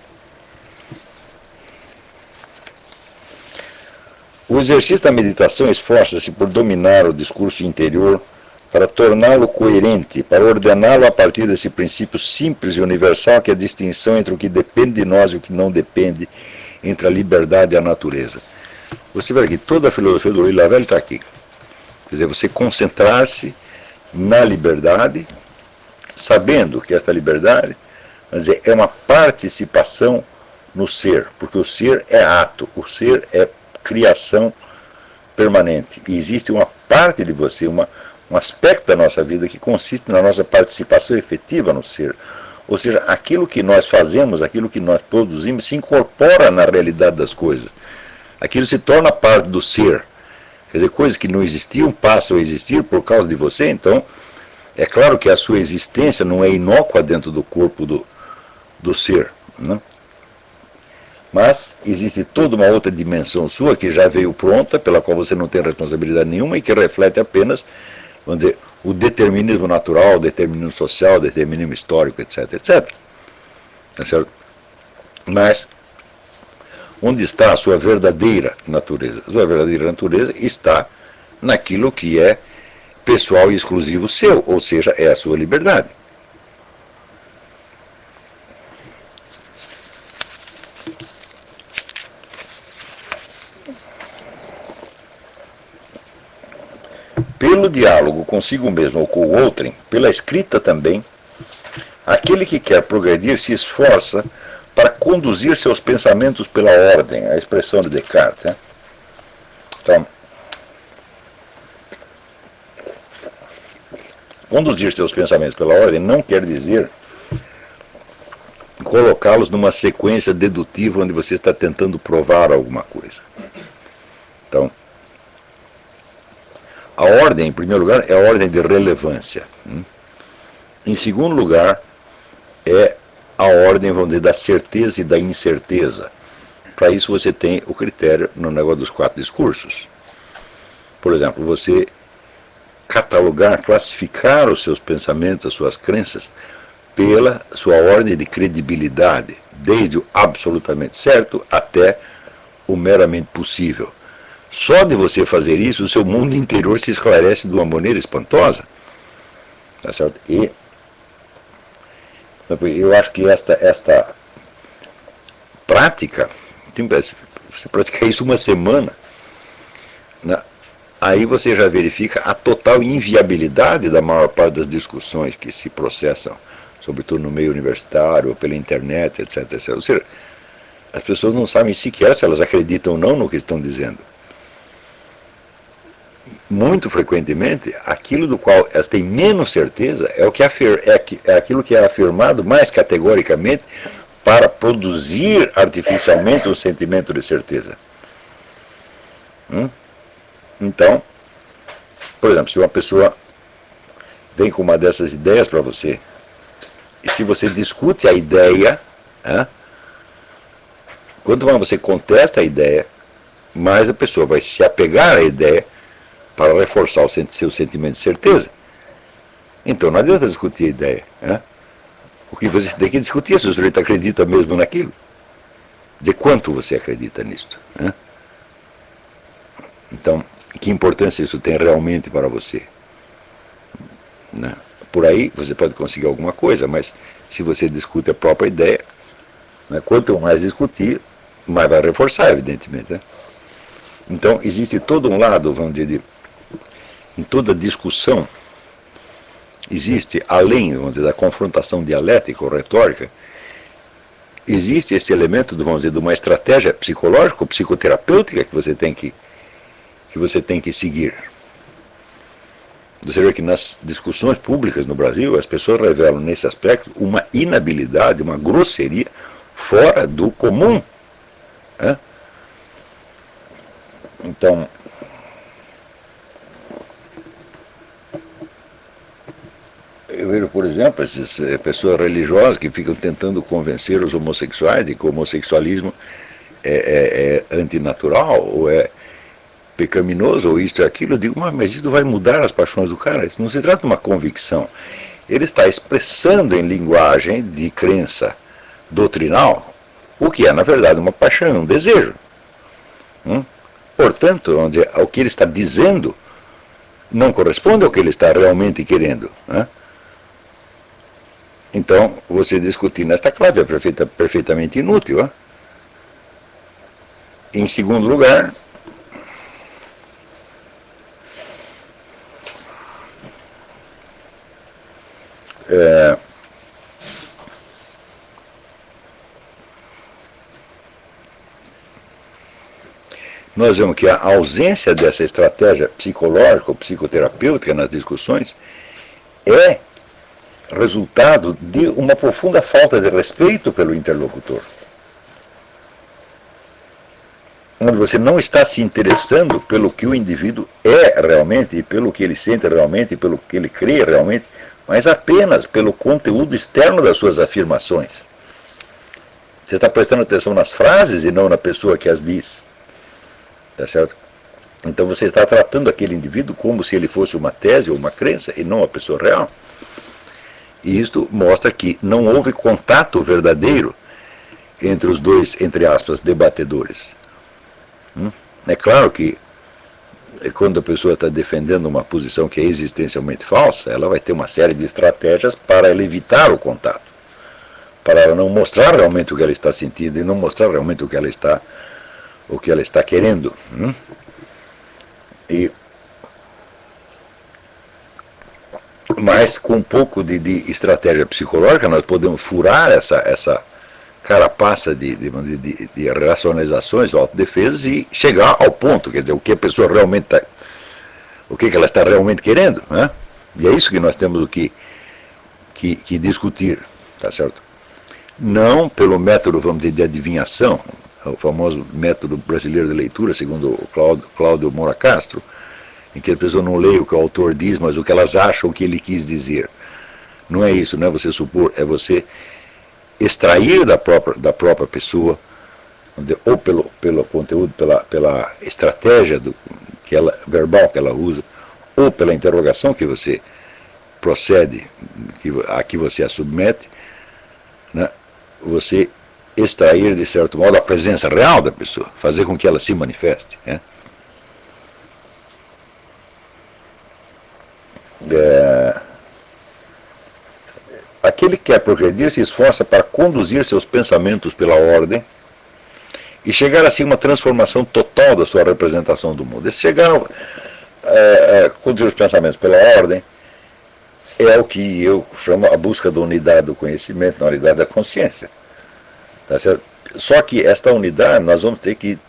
O exercício da meditação esforça-se por dominar o discurso interior para torná-lo coerente, para ordená-lo a partir desse princípio simples e universal que é a distinção entre o que depende de nós e o que não depende, entre a liberdade e a natureza. Você vê que toda a filosofia do Louis Lavelle está aqui. Quer dizer, você concentrar-se na liberdade, sabendo que esta liberdade, quer dizer, é uma participação no ser, porque o ser é ato, o ser é criação permanente. E existe uma parte de você, uma, um aspecto da nossa vida que consiste na nossa participação efetiva no ser. Ou seja, aquilo que nós fazemos, aquilo que nós produzimos, se incorpora na realidade das coisas. Aquilo se torna parte do ser. Quer dizer, coisas que não existiam passam a existir por causa de você. Então, é claro que a sua existência não é inócua dentro do corpo do, do ser, né? Mas existe toda uma outra dimensão sua que já veio pronta, pela qual você não tem responsabilidade nenhuma e que reflete apenas, vamos dizer, o determinismo natural, o determinismo social, o determinismo histórico, etc, etcétera. Tá certo? Mas, onde está a sua verdadeira natureza? A sua verdadeira natureza está naquilo que é pessoal e exclusivo seu, ou seja, é a sua liberdade. Pelo diálogo consigo mesmo ou com o outrem, pela escrita também, aquele que quer progredir se esforça para conduzir seus pensamentos pela ordem, a expressão de Descartes. Né? Então, conduzir seus pensamentos pela ordem não quer dizer colocá-los numa sequência dedutiva onde você está tentando provar alguma coisa. Então, a ordem, em primeiro lugar, é a ordem de relevância. Em segundo lugar, é a ordem, vamos dizer, da certeza e da incerteza. Para isso você tem o critério no negócio dos quatro discursos. Por exemplo, você catalogar, classificar os seus pensamentos, as suas crenças, pela sua ordem de credibilidade, desde o absolutamente certo até o meramente possível. Só de você fazer isso, o seu mundo interior se esclarece de uma maneira espantosa. Tá certo? E eu acho que esta, esta prática, você praticar isso uma semana, né, aí você já verifica a total inviabilidade da maior parte das discussões que se processam, sobretudo no meio universitário, ou pela internet, etc, etcétera. Ou seja, as pessoas não sabem sequer se elas acreditam ou não no que estão dizendo. Muito frequentemente, aquilo do qual elas têm menos certeza é, o que afir, é, é aquilo que é afirmado mais categoricamente para produzir artificialmente um sentimento de certeza. Hum? Então, por exemplo, se uma pessoa vem com uma dessas ideias para você, e se você discute a ideia, hein, quanto mais você contesta a ideia, mais a pessoa vai se apegar à ideia para reforçar o seu sentimento de certeza. Então não adianta discutir a ideia. Né? O que você tem que discutir é se o sujeito acredita mesmo naquilo. De quanto você acredita nisto. Né? Então, que importância isso tem realmente para você? Né? Por aí você pode conseguir alguma coisa, mas se você discute a própria ideia, né, quanto mais discutir, mais vai reforçar, evidentemente. Né? Então, existe todo um lado, vamos dizer, de em toda discussão, existe, além, vamos dizer, da confrontação dialética ou retórica, existe esse elemento, vamos dizer, de uma estratégia psicológica ou psicoterapêutica que você tem que, que, você tem que seguir. Você vê que nas discussões públicas no Brasil, as pessoas revelam nesse aspecto uma inabilidade, uma grosseria fora do comum. Né? Então, eu vejo, por exemplo, essas pessoas religiosas que ficam tentando convencer os homossexuais de que o homossexualismo é, é, é antinatural, ou é pecaminoso, ou isto e aquilo. Eu digo, mas isso vai mudar as paixões do cara? Isso não se trata de uma convicção. Ele está expressando em linguagem de crença doutrinal o que é, na verdade, uma paixão, um desejo. Hum? Portanto, onde, o que ele está dizendo não corresponde ao que ele está realmente querendo. Né? Então, você discutir nesta clave é perfeita, perfeitamente inútil. Né? Em segundo lugar, é, nós vemos que a ausência dessa estratégia psicológica ou psicoterapêutica nas discussões é resultado de uma profunda falta de respeito pelo interlocutor. Onde você não está se interessando pelo que o indivíduo é realmente, e pelo que ele sente realmente, e pelo que ele crê realmente, mas apenas pelo conteúdo externo das suas afirmações. Você está prestando atenção nas frases e não na pessoa que as diz. Tá certo? Então você está tratando aquele indivíduo como se ele fosse uma tese ou uma crença e não uma pessoa real. E isto mostra que não houve contato verdadeiro entre os dois, entre aspas, debatedores. Hum? É claro que quando a pessoa está defendendo uma posição que é existencialmente falsa, ela vai ter uma série de estratégias para ela evitar o contato, para ela não mostrar realmente o que ela está sentindo e não mostrar realmente o que ela está, o que ela está querendo. Hum? E mas com um pouco de, de estratégia psicológica nós podemos furar essa, essa carapaça de, de, de, de racionalizações ou autodefesas e chegar ao ponto, quer dizer, o que a pessoa realmente está, o que ela está realmente querendo, né? E é isso que nós temos que, que, que discutir, tá certo? Não pelo método, vamos dizer, de adivinhação, o famoso método brasileiro de leitura, segundo o Cláudio, Cláudio Moura Castro, em que a pessoa não lê o que o autor diz, mas o que elas acham que ele quis dizer. Não é isso, não é você supor, é você extrair da própria, da própria pessoa, ou pelo, pelo conteúdo, pela, pela estratégia do, que ela, verbal que ela usa, ou pela interrogação que você procede, que, a que você a submete, né, você extrair, de certo modo, a presença real da pessoa, fazer com que ela se manifeste. Né? É, aquele que quer progredir se esforça para conduzir seus pensamentos pela ordem e chegar assim a uma transformação total da sua representação do mundo. Esse chegar a é, conduzir os pensamentos pela ordem é o que eu chamo a busca da unidade do conhecimento, na unidade da consciência. Tá certo? Só que esta unidade nós vamos ter que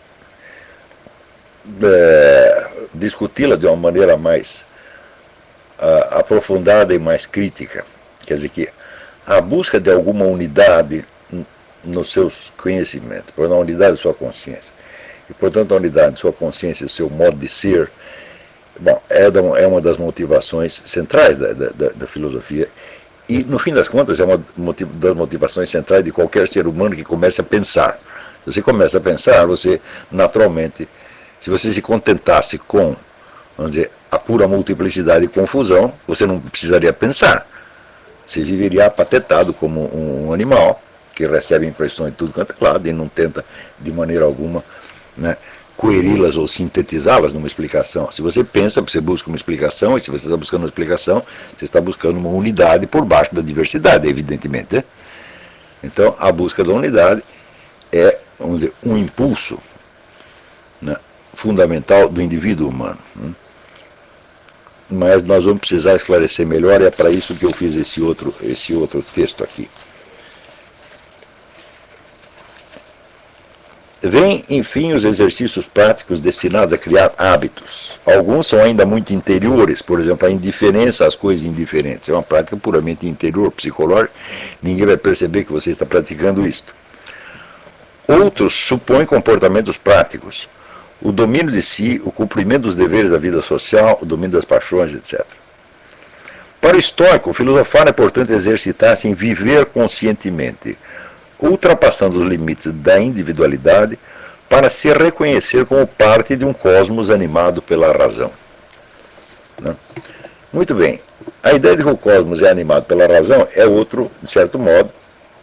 é, discuti-la de uma maneira mais uh, aprofundada e mais crítica. Quer dizer que a busca de alguma unidade nos seus conhecimentos, na unidade de sua consciência, e portanto a unidade de sua consciência, do seu modo de ser, bom, é, da, é uma das motivações centrais da, da, da filosofia. E, no fim das contas, é uma das motivações centrais de qualquer ser humano que comece a pensar. Se você começa a pensar, você, naturalmente, se você se contentasse com, vamos dizer, a pura multiplicidade e confusão, você não precisaria pensar. Você viveria apatetado como um animal que recebe impressões de tudo quanto é lado e não tenta, de maneira alguma, né, coeri-las ou sintetizá-las numa explicação. Se você pensa, você busca uma explicação, e se você está buscando uma explicação, você está buscando uma unidade por baixo da diversidade, evidentemente. Né? Então, a busca da unidade é, vamos dizer, um impulso, né, fundamental do indivíduo humano. Né? Mas nós vamos precisar esclarecer melhor, e é para isso que eu fiz esse outro, esse outro texto aqui. Vêm, enfim, os exercícios práticos destinados a criar hábitos. Alguns são ainda muito interiores, por exemplo, a indiferença às coisas indiferentes. É uma prática puramente interior, psicológica. Ninguém vai perceber que você está praticando isto. Outros supõem comportamentos práticos. o domínio de si, o cumprimento dos deveres da vida social, o domínio das paixões, etcétera. Para o estoico, filosofar é, portanto, exercitar-se em viver conscientemente, ultrapassando os limites da individualidade para se reconhecer como parte de um cosmos animado pela razão. Muito bem, a ideia de que o cosmos é animado pela razão é outro, de certo modo,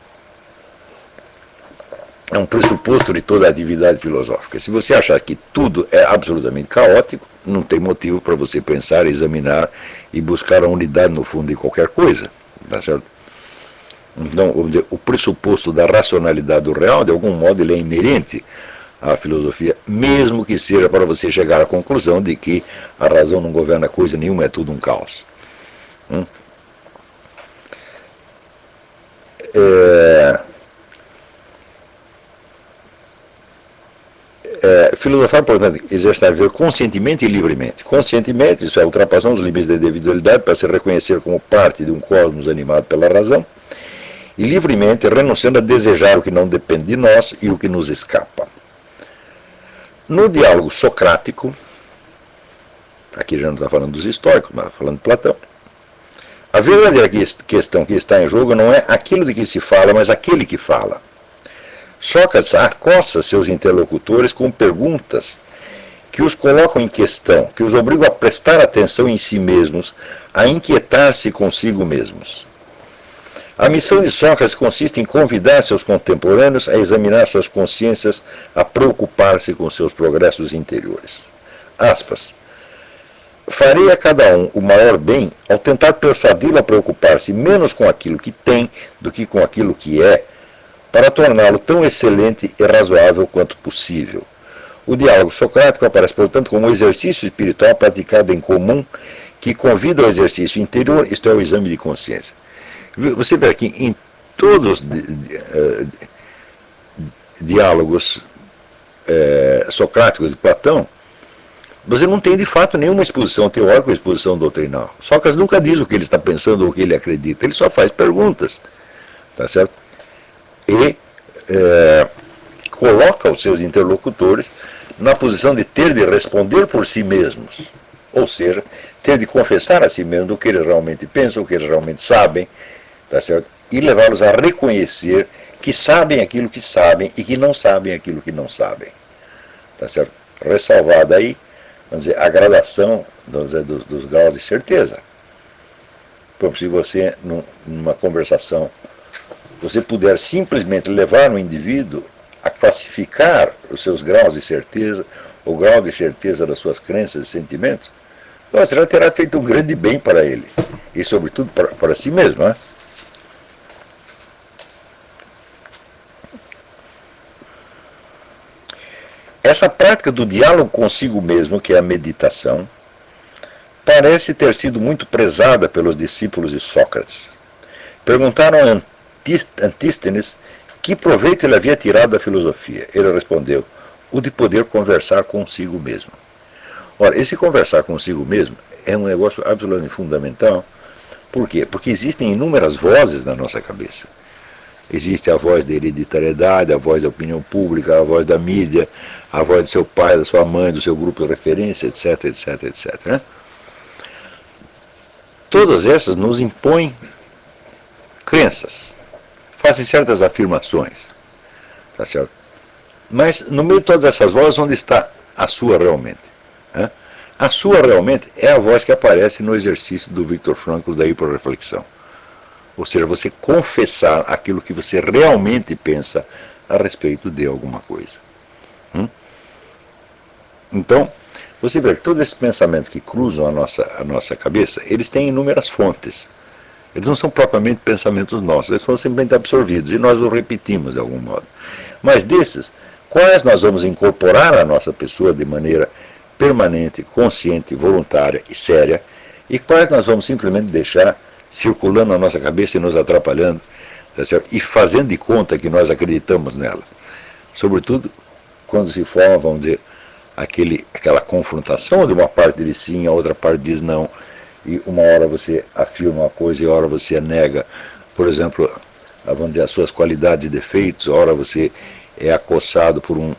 é um pressuposto de toda a atividade filosófica. Se você achar que tudo é absolutamente caótico, não tem motivo para você pensar, examinar e buscar a unidade no fundo de qualquer coisa. Tá certo? Então, vamos dizer, o pressuposto da racionalidade do real, de algum modo, ele é inerente à filosofia, mesmo que seja para você chegar à conclusão de que a razão não governa coisa nenhuma, é tudo um caos. Hum? É... É, filosofar, portanto, exercitar viver conscientemente e livremente. Conscientemente, isso é ultrapassando os limites da individualidade para se reconhecer como parte de um cosmos animado pela razão, e livremente renunciando a desejar o que não depende de nós e o que nos escapa. No diálogo socrático, aqui já não está falando dos estoicos, mas falando de Platão, a verdadeira questão que está em jogo não é aquilo de que se fala, mas aquele que fala. Sócrates acossa seus interlocutores com perguntas que os colocam em questão, que os obrigam a prestar atenção em si mesmos, a inquietar-se consigo mesmos. A missão de Sócrates consiste em convidar seus contemporâneos a examinar suas consciências, a preocupar-se com seus progressos interiores. Aspas. Farei a cada um o maior bem ao tentar persuadi-lo a preocupar-se menos com aquilo que tem do que com aquilo que é, para torná-lo tão excelente e razoável quanto possível. O diálogo socrático aparece, portanto, como um exercício espiritual praticado em comum que convida ao exercício interior, isto é, o exame de consciência. Você vê aqui, em todos os uh, diálogos uh, socráticos de Platão, você não tem, de fato, nenhuma exposição teórica ou exposição doutrinal. Sócrates nunca diz o que ele está pensando ou o que ele acredita, ele só faz perguntas. Tá certo? E é, coloca os seus interlocutores na posição de ter de responder por si mesmos, ou seja, ter de confessar a si mesmo do que eles realmente pensam, o que eles realmente sabem, tá certo? E levá-los a reconhecer que sabem aquilo que sabem e que não sabem aquilo que não sabem. Tá certo? Ressalvada aí, vamos dizer, a gradação vamos dizer, dos, dos graus de certeza. Como se você, num, numa conversação, você puder simplesmente levar um indivíduo a classificar os seus graus de certeza, o grau de certeza das suas crenças e sentimentos, você já terá feito um grande bem para ele, e sobretudo para, para si mesmo. Né? Essa prática do diálogo consigo mesmo, que é a meditação, parece ter sido muito prezada pelos discípulos de Sócrates. Perguntaram a Antístenes que proveito ele havia tirado da filosofia. Ele respondeu, o de poder conversar consigo mesmo. Ora, esse conversar consigo mesmo é um negócio absolutamente fundamental. Por quê? Porque existem inúmeras vozes na nossa cabeça. Existe a voz da hereditariedade, a voz da opinião pública, a voz da mídia, a voz do seu pai, da sua mãe, do seu grupo de referência, etc, etc, etc. Né? Todas essas nos impõem crenças, fazem certas afirmações, tá certo? Mas no meio de todas essas vozes, onde está a sua realmente? Né? A sua realmente é a voz que aparece no exercício do Viktor Frankl da hiperreflexão. Ou seja, você confessar aquilo que você realmente pensa a respeito de alguma coisa. Hum? Então, você vê que todos esses pensamentos que cruzam a nossa, a nossa cabeça, eles têm inúmeras fontes. Eles não são propriamente pensamentos nossos, eles foram simplesmente absorvidos e nós os repetimos de algum modo. Mas desses, quais nós vamos incorporar à nossa pessoa de maneira permanente, consciente, voluntária e séria, e quais nós vamos simplesmente deixar circulando na nossa cabeça e nos atrapalhando, tá certo? E fazendo de conta que nós acreditamos nela. Sobretudo quando se forma, vamos dizer, aquele, aquela confrontação de uma parte diz sim, a outra parte diz não, e uma hora você afirma uma coisa e a hora você nega, por exemplo, vamos dizer, as suas qualidades e defeitos, a hora você é acossado por um,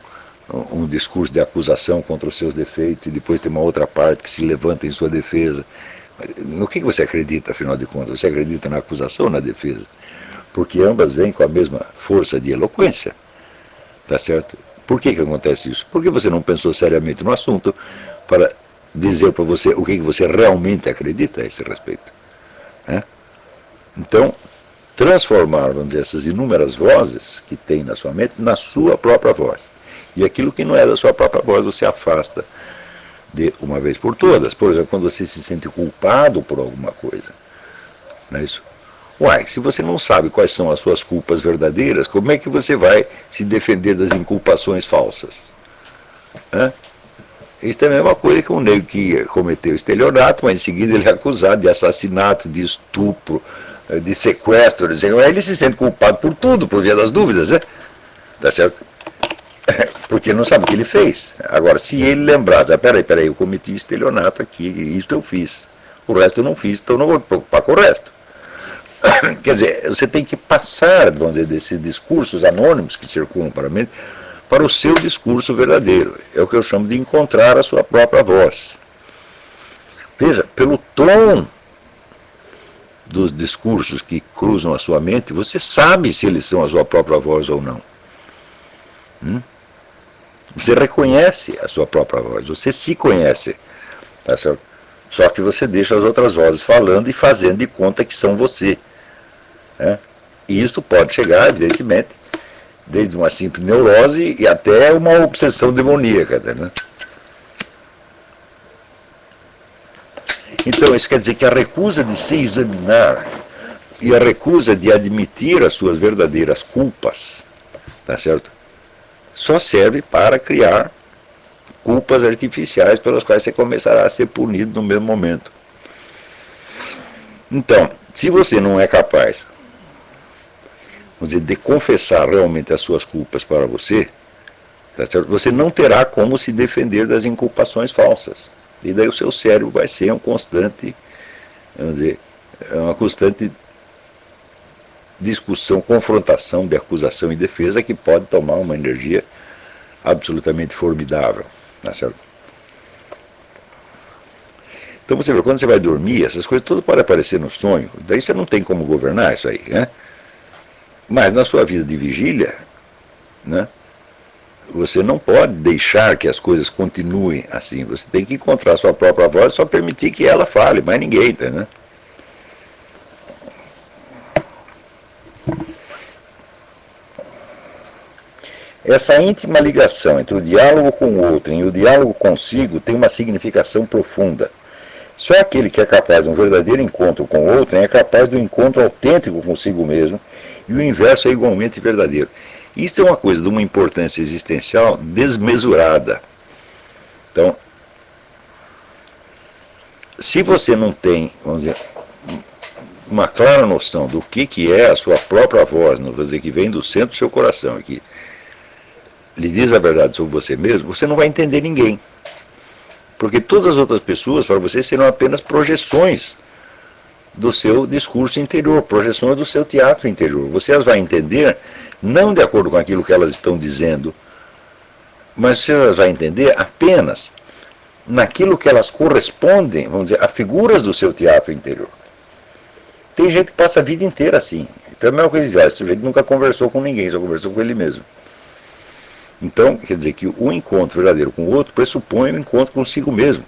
um discurso de acusação contra os seus defeitos e depois tem uma outra parte que se levanta em sua defesa. No que você acredita, afinal de contas? Você acredita na acusação ou na defesa? Porque ambas vêm com a mesma força de eloquência. Tá certo? Por que que acontece isso? Porque você não pensou seriamente no assunto para dizer para você o que que você realmente acredita a esse respeito. Né? Então, transformar, vamos dizer, essas inúmeras vozes que tem na sua mente na sua própria voz. E aquilo que não é da sua própria voz, você afasta de uma vez por todas. Por exemplo, quando você se sente culpado por alguma coisa. Não é isso? Uai, se você não sabe quais são as suas culpas verdadeiras, como é que você vai se defender das inculpações falsas? Hã? Isso é a mesma coisa que um negro que cometeu estelionato, mas em seguida ele é acusado de assassinato, de estupro, de sequestro. Ele se sente culpado por tudo, por via das dúvidas, né? Tá certo? Porque não sabe o que ele fez. Agora, se ele lembrar, ah, peraí, peraí, eu cometi estelionato aqui, isso eu fiz. O resto eu não fiz, então eu não vou me preocupar com o resto. Quer dizer, você tem que passar, vamos dizer, desses discursos anônimos que circulam para a mente, para o seu discurso verdadeiro. É o que eu chamo de encontrar a sua própria voz. Veja, pelo tom dos discursos que cruzam a sua mente, você sabe se eles são a sua própria voz ou não. Hum? Você reconhece a sua própria voz, você se conhece. Tá certo? Só que você deixa as outras vozes falando e fazendo de conta que são você. Né? E isso pode chegar, evidentemente, desde uma simples neurose e até uma obsessão demoníaca. Né? Então, isso quer dizer que a recusa de se examinar e a recusa de admitir as suas verdadeiras culpas, tá certo? Só serve para criar culpas artificiais pelas quais você começará a ser punido no mesmo momento. Então, se você não é capaz, vamos dizer, de confessar realmente as suas culpas para você, tá certo? Você não terá como se defender das inculpações falsas. E daí o seu cérebro vai ser um constante, vamos dizer, uma constante discussão, confrontação de acusação e defesa que pode tomar uma energia absolutamente formidável. Tá certo? Então você vê, quando você vai dormir, essas coisas todas podem aparecer no sonho, daí você não tem como governar isso aí, né? Mas na sua vida de vigília, né, você não pode deixar que as coisas continuem assim, você tem que encontrar a sua própria voz e só permitir que ela fale, mais ninguém, tá, né? Essa íntima ligação entre o diálogo com o outro e o diálogo consigo tem uma significação profunda. Só aquele que é capaz de um verdadeiro encontro com o outro é capaz do encontro autêntico consigo mesmo, e o inverso é igualmente verdadeiro. Isso é uma coisa de uma importância existencial desmesurada. Então, se você não tem, vamos dizer, uma clara noção do que, que é a sua própria voz, não vou dizer que vem do centro do seu coração aqui, lhe diz a verdade sobre você mesmo, você não vai entender ninguém. Porque todas as outras pessoas, para você, serão apenas projeções do seu discurso interior, projeções do seu teatro interior. Você as vai entender não de acordo com aquilo que elas estão dizendo, mas você as vai entender apenas naquilo que elas correspondem, vamos dizer, a figuras do seu teatro interior. Tem gente que passa a vida inteira assim. Então é a mesma coisa dizer, ah, esse sujeito nunca conversou com ninguém, só conversou com ele mesmo. Então, quer dizer que o encontro verdadeiro com o outro pressupõe um encontro consigo mesmo.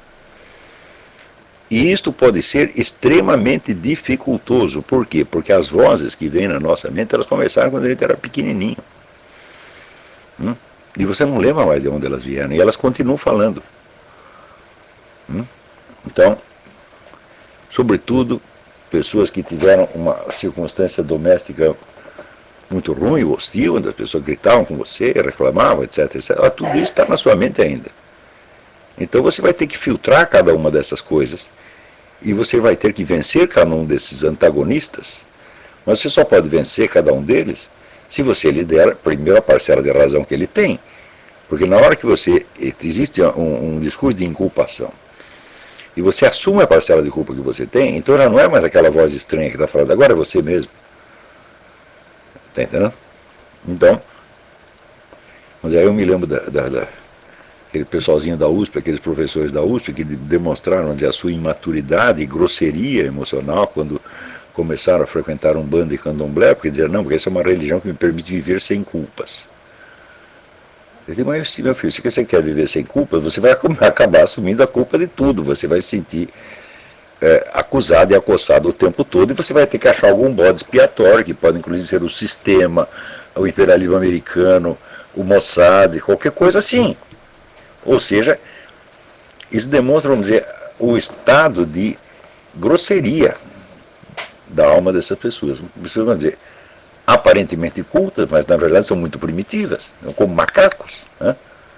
E isto pode ser extremamente dificultoso. Por quê? Porque as vozes que vêm na nossa mente, elas começaram quando a gente era pequenininho. Hum? E você não lembra mais de onde elas vieram. E elas continuam falando. Hum? Então, sobretudo, pessoas que tiveram uma circunstância doméstica muito ruim, hostil, onde as pessoas gritavam com você, reclamavam, etc, etcétera. Tudo isso está na sua mente ainda. Então você vai ter que filtrar cada uma dessas coisas e você vai ter que vencer cada um desses antagonistas, mas você só pode vencer cada um deles se você lhe der primeiro a parcela de razão que ele tem. Porque na hora que você, existe um, um discurso de inculpação, e você assume a parcela de culpa que você tem, então já não é mais aquela voz estranha que está falando, agora é você mesmo. Está entendendo? Então, Mas aí eu me lembro da, da, da, aquele pessoalzinho da U S P, aqueles professores da U S P que demonstraram, vamos dizer, a sua imaturidade e grosseria emocional quando começaram a frequentar um bando de candomblé, porque diziam, não, porque essa é uma religião que me permite viver sem culpas. Eu disse, mas meu filho, se você quer viver sem culpas, você vai acabar assumindo a culpa de tudo, você vai se sentir é, acusado e acossado o tempo todo, e você vai ter que achar algum bode expiatório, que pode inclusive ser o sistema, o imperialismo americano, o Mossad, qualquer coisa assim. Ou seja, isso demonstra, vamos dizer, o estado de grosseria da alma dessas pessoas. Pessoas vão dizer, aparentemente cultas, mas na verdade são muito primitivas, como macacos. Né?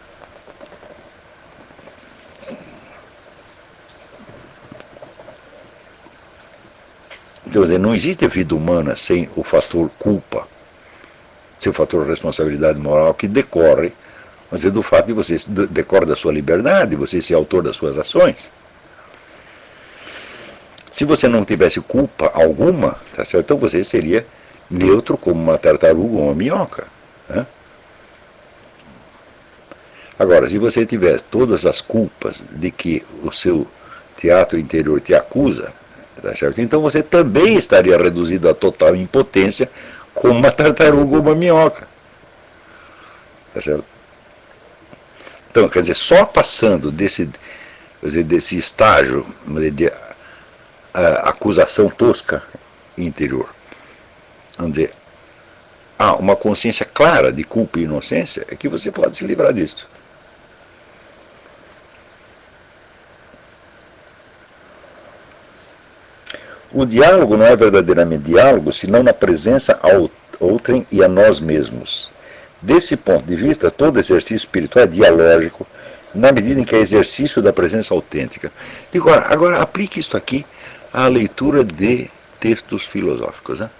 Então, quer dizer, não existe vida humana sem o fator culpa, sem o fator responsabilidade moral que decorre, mas é do fato de você decorre da sua liberdade, você ser autor das suas ações. Se você não tivesse culpa alguma, tá certo? Então você seria neutro como uma tartaruga ou uma minhoca. Né? Agora, se você tivesse todas as culpas de que o seu teatro interior te acusa, tá certo? Então você também estaria reduzido à total impotência como uma tartaruga ou uma minhoca. Tá certo? Então, quer dizer, só passando desse, quer dizer, desse estágio de a acusação tosca interior, vamos dizer, há uma consciência clara de culpa e inocência, é que você pode se livrar disso. O diálogo não é verdadeiramente diálogo, senão na presença ao outrem e a nós mesmos. Desse ponto de vista, todo exercício espiritual é dialógico, na medida em que é exercício da presença autêntica. Agora, agora aplique isso aqui à leitura de textos filosóficos. Né?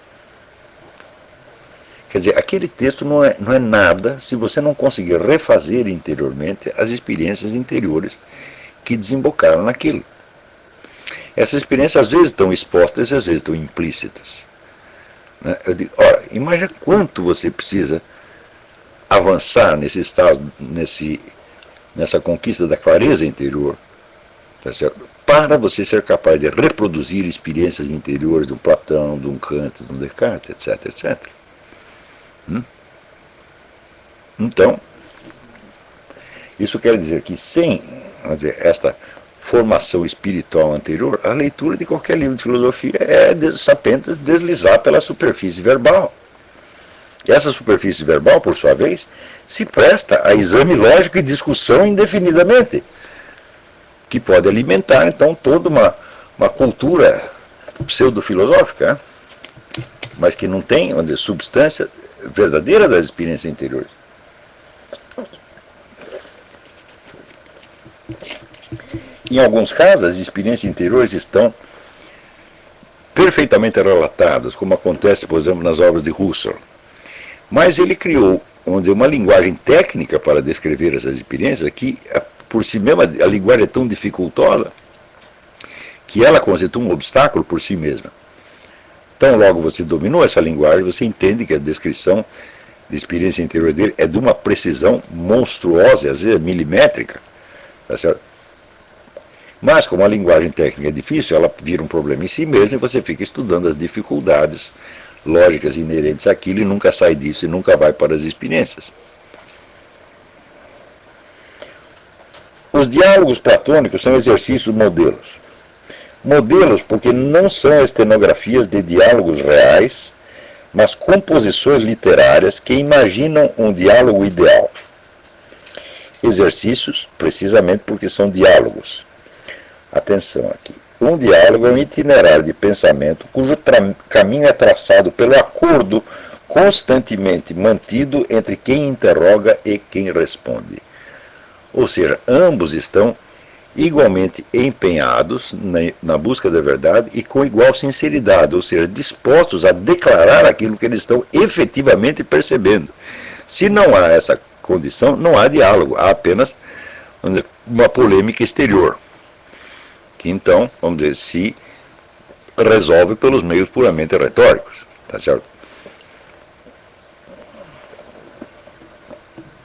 Quer dizer, aquele texto não é, não é nada se você não conseguir refazer interiormente as experiências interiores que desembocaram naquilo. Essas experiências às vezes estão expostas e às vezes estão implícitas. Né? Eu digo, ora, imagina quanto você precisa avançar nesse estado, nesse, nessa conquista da clareza interior, tá certo? Para você ser capaz de reproduzir experiências interiores de um Platão, de um Kant, de um Descartes, etc, etcétera. Hum? Então, isso quer dizer que sem, vamos dizer, esta formação espiritual anterior, a leitura de qualquer livro de filosofia é apenas deslizar pela superfície verbal. E essa superfície verbal, por sua vez, se presta a exame lógico e discussão indefinidamente, que pode alimentar, então, toda uma, uma cultura pseudo-filosófica, né? Mas que não tem, vamos dizer, substância verdadeira das experiências interiores. Em alguns casos, as experiências interiores estão perfeitamente relatadas, como acontece, por exemplo, nas obras de Husserl. Mas ele criou, vamos dizer, uma linguagem técnica para descrever essas experiências que, por si mesma, a linguagem é tão dificultosa que ela constitui um obstáculo por si mesma. Então, logo você dominou essa linguagem, você entende que a descrição de experiência interior dele é de uma precisão monstruosa, às vezes milimétrica. Tá certo? Mas, como a linguagem técnica é difícil, ela vira um problema em si mesma e você fica estudando as dificuldades lógicas inerentes àquilo e nunca sai disso e nunca vai para as experiências. Os diálogos platônicos são exercícios modelos. Modelos porque não são estenografias de diálogos reais, mas composições literárias que imaginam um diálogo ideal. Exercícios, precisamente porque são diálogos. Atenção aqui. Um diálogo é um itinerário de pensamento cujo caminho é traçado pelo acordo constantemente mantido entre quem interroga e quem responde. Ou seja, ambos estão igualmente empenhados na, na busca da verdade e com igual sinceridade, ou seja, dispostos a declarar aquilo que eles estão efetivamente percebendo. Se não há essa condição, não há diálogo, há apenas uma polêmica exterior, que então, vamos dizer, se resolve pelos meios puramente retóricos, tá certo?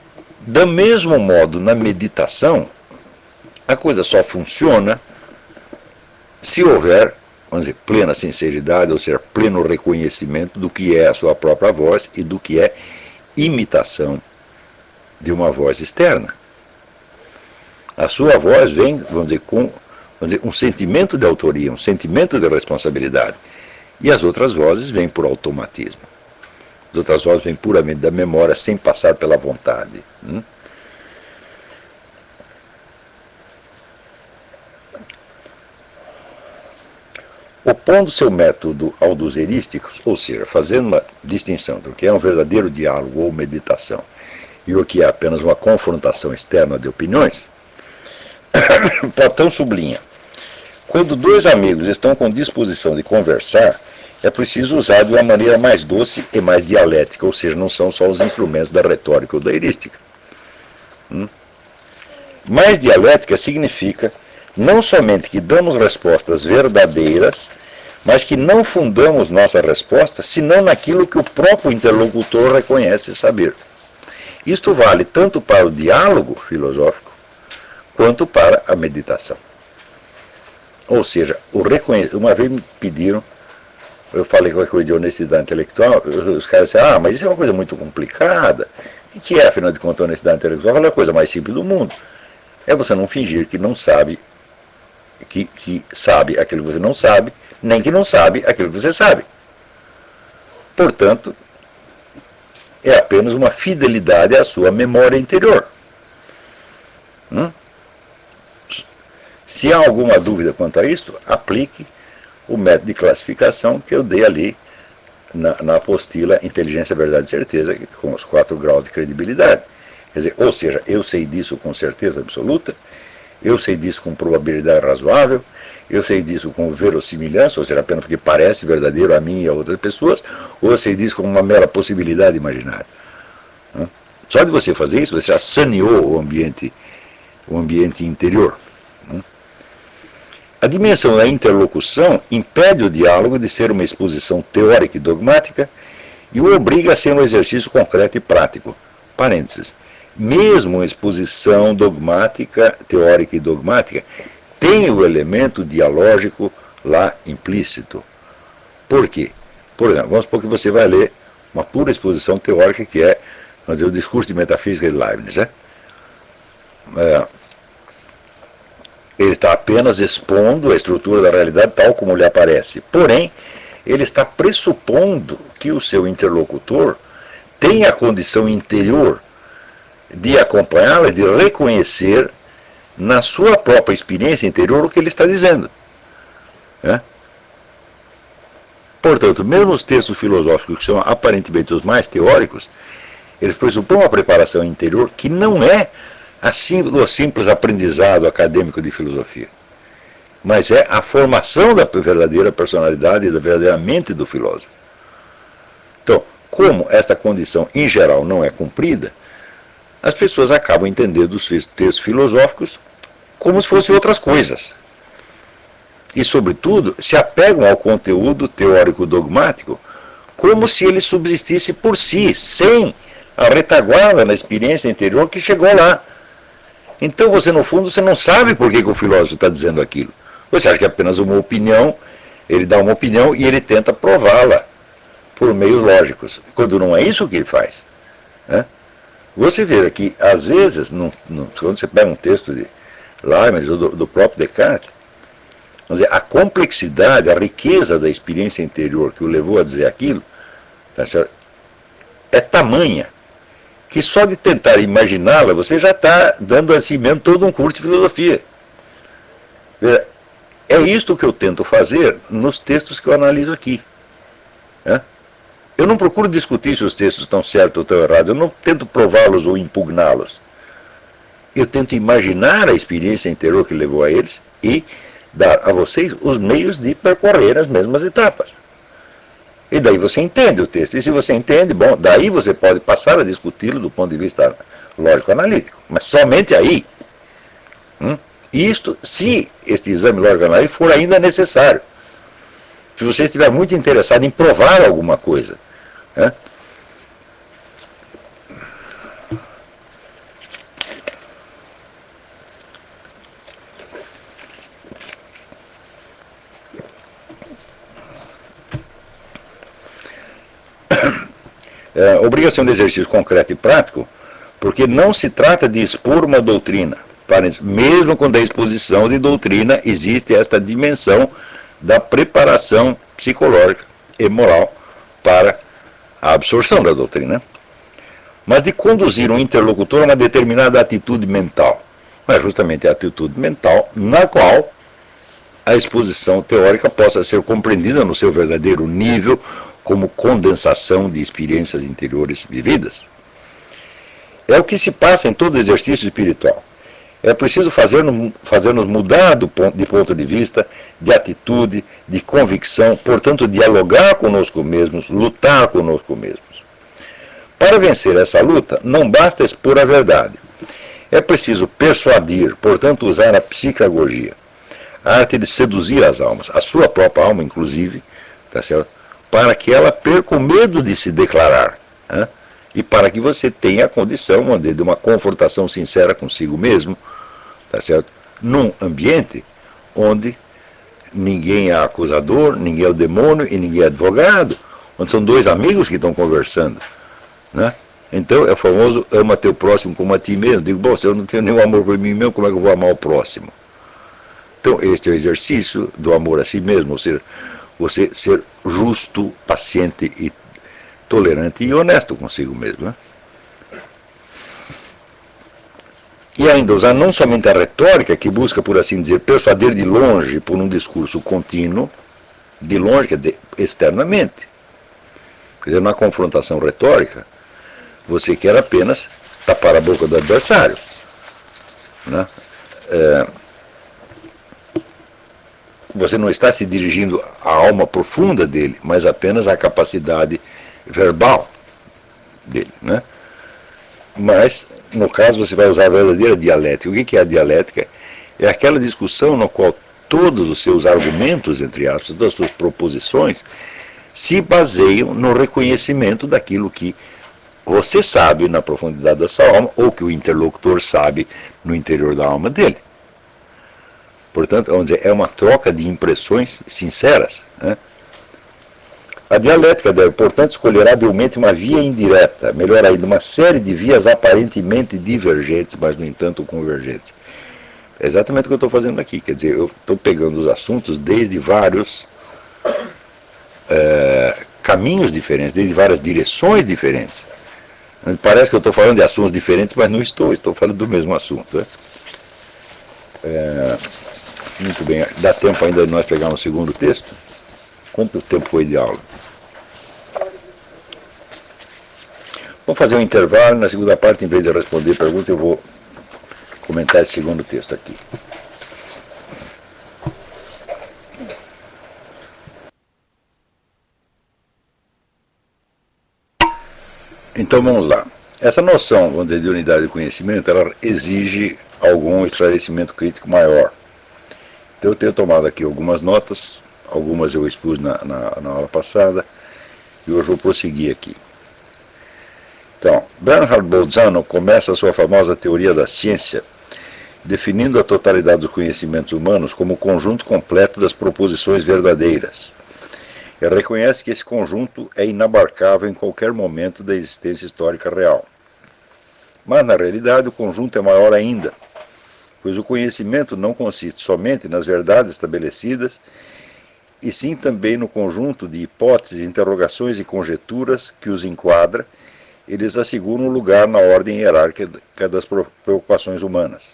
Do mesmo modo, na meditação, a coisa só funciona se houver, vamos dizer, plena sinceridade, ou seja, pleno reconhecimento do que é a sua própria voz e do que é imitação de uma voz externa. A sua voz vem, vamos dizer, com vamos dizer, um sentimento de autoria, um sentimento de responsabilidade. E as outras vozes vêm por automatismo. As outras vozes vêm puramente da memória, sem passar pela vontade. Hum? Opondo seu método ao dos erísticos, ou seja, fazendo uma distinção do que é um verdadeiro diálogo ou meditação e o que é apenas uma confrontação externa de opiniões, Platão sublinha: quando dois amigos estão com disposição de conversar, é preciso usar de uma maneira mais doce e mais dialética, ou seja, não são só os instrumentos da retórica ou da erística. Hum? Mais dialética significa não somente que damos respostas verdadeiras, mas que não fundamos nossa resposta senão naquilo que o próprio interlocutor reconhece saber. Isto vale tanto para o diálogo filosófico quanto para a meditação. Ou seja, o reconhe... uma vez me pediram, eu falei qualquer coisa de honestidade intelectual, os caras disseram, ah, mas isso é uma coisa muito complicada. O que é, afinal de contas, honestidade intelectual? Eu falei, é a coisa mais simples do mundo. É você não fingir que não sabe, que, que sabe aquilo que você não sabe, nem que não sabe aquilo que você sabe. Portanto, é apenas uma fidelidade à sua memória interior. Hum? Se há alguma dúvida quanto a isso, aplique o método de classificação que eu dei ali na, na apostila Inteligência, Verdade e Certeza, com os quatro graus de credibilidade. Quer dizer, ou seja, eu sei disso com certeza absoluta, eu sei disso com probabilidade razoável, eu sei disso com verossimilhança, ou seja, apenas porque parece verdadeiro a mim e a outras pessoas, ou eu sei disso como uma mera possibilidade imaginária. Só de você fazer isso, você já saneou o ambiente, o ambiente interior. A dimensão da interlocução impede o diálogo de ser uma exposição teórica e dogmática e o obriga a ser um exercício concreto e prático. Parênteses. Mesmo uma exposição dogmática, teórica e dogmática, tem o elemento dialógico lá implícito. Por quê? Por exemplo, vamos supor que você vai ler uma pura exposição teórica que é, vamos dizer, o discurso de metafísica de Leibniz, né? É, ele está apenas expondo a estrutura da realidade tal como lhe aparece. Porém, ele está pressupondo que o seu interlocutor tem a condição interior de acompanhá-la, de reconhecer na sua própria experiência interior o que ele está dizendo. É? Portanto, mesmo os textos filosóficos que são aparentemente os mais teóricos, eles pressupõem uma preparação interior que não é assim, o simples aprendizado acadêmico de filosofia, mas é a formação da verdadeira personalidade e da verdadeira mente do filósofo. Então, como esta condição em geral não é cumprida, as pessoas acabam entendendo os textos filosóficos como se fossem outras coisas. E, sobretudo, se apegam ao conteúdo teórico dogmático como se ele subsistisse por si, sem a retaguarda na experiência interior que chegou lá. Então, você, no fundo, você não sabe por que, que o filósofo está dizendo aquilo. Você acha que é apenas uma opinião, ele dá uma opinião e ele tenta prová-la por meios lógicos, quando não é isso que ele faz. Né? Você vê que, às vezes, no, no, quando você pega um texto de Leibniz ou do, do próprio Descartes, vamos dizer, a complexidade, a riqueza da experiência interior que o levou a dizer aquilo, tá certo? É tamanha que só de tentar imaginá-la, você já está dando a si mesmo todo um curso de filosofia. É isto que eu tento fazer nos textos que eu analiso aqui. Né? Eu não procuro discutir se os textos estão certos ou estão errados, eu não tento prová-los ou impugná-los. Eu tento imaginar a experiência interior que levou a eles e dar a vocês os meios de percorrer as mesmas etapas. E daí você entende o texto. E se você entende, bom, daí você pode passar a discuti-lo do ponto de vista lógico-analítico. Mas somente aí. Hum? Isto, se este exame lógico-analítico for ainda necessário. Se você estiver muito interessado em provar alguma coisa. Né? É, obriga-se a um exercício concreto e prático, porque não se trata de expor uma doutrina. Mesmo quando a exposição de doutrina existe esta dimensão da preparação psicológica e moral para a absorção da doutrina, mas de conduzir um interlocutor a uma determinada atitude mental. Mas justamente a atitude mental na qual a exposição teórica possa ser compreendida no seu verdadeiro nível como condensação de experiências interiores vividas. É o que se passa em todo exercício espiritual. É preciso fazer-nos fazer mudar do ponto, de ponto de vista, de atitude, de convicção, portanto, dialogar conosco mesmos, lutar conosco mesmos. Para vencer essa luta, não basta expor a verdade. É preciso persuadir, portanto, usar a psicagogia, a arte de seduzir as almas, a sua própria alma, inclusive, tá certo? Para que ela perca o medo de se declarar, né? E para que você tenha a condição de uma confrontação sincera consigo mesmo, tá certo? Num ambiente onde ninguém é acusador, ninguém é o demônio e ninguém é advogado, onde são dois amigos que estão conversando, né? Então é o famoso ama teu próximo como a ti mesmo. Digo, bom, se eu não tenho nenhum amor por mim mesmo, como é que eu vou amar o próximo? Então este é o exercício do amor a si mesmo, ou seja, você ser justo, paciente e tolerante e honesto consigo mesmo, né? E ainda usar não somente a retórica, que busca, por assim dizer, persuadir de longe por um discurso contínuo, de longe, quer dizer, externamente. Quer dizer, na confrontação retórica, você quer apenas tapar a boca do adversário, né? É, você não está se dirigindo à alma profunda dele, mas apenas à capacidade verbal dele, né? Mas, no caso, você vai usar a verdadeira dialética. O que é a dialética? É aquela discussão na qual todos os seus argumentos, entre aspas, todas as suas proposições, se baseiam no reconhecimento daquilo que você sabe na profundidade da sua alma, ou que o interlocutor sabe no interior da alma dele. Portanto, vamos dizer, é uma troca de impressões sinceras, né? A dialética deve, portanto, escolher habilmente uma via indireta, melhor ainda, uma série de vias aparentemente divergentes, mas, no entanto, convergentes. É exatamente o que eu estou fazendo aqui. Quer dizer, eu estou pegando os assuntos desde vários é, caminhos diferentes, desde várias direções diferentes. Parece que eu estou falando de assuntos diferentes, mas não estou, estou falando do mesmo assunto, né? É, muito bem, dá tempo ainda de nós pegarmos o segundo texto? Quanto tempo foi de aula? Vamos fazer um intervalo. Na segunda parte, em vez de eu responder perguntas, eu vou comentar esse segundo texto aqui. Então vamos lá. Essa noção, vamos dizer, de unidade de conhecimento, ela exige algum esclarecimento crítico maior. Então eu tenho tomado aqui algumas notas, algumas eu expus na, na, na aula passada, e hoje vou prosseguir aqui. Então, Bernhard Bolzano começa a sua famosa teoria da ciência, definindo a totalidade dos conhecimentos humanos como o conjunto completo das proposições verdadeiras. Ele reconhece que esse conjunto é inabarcável em qualquer momento da existência histórica real. Mas, na realidade, o conjunto é maior ainda, pois o conhecimento não consiste somente nas verdades estabelecidas, e sim também no conjunto de hipóteses, interrogações e conjecturas que os enquadra. Eles asseguram um lugar na ordem hierárquica das preocupações humanas.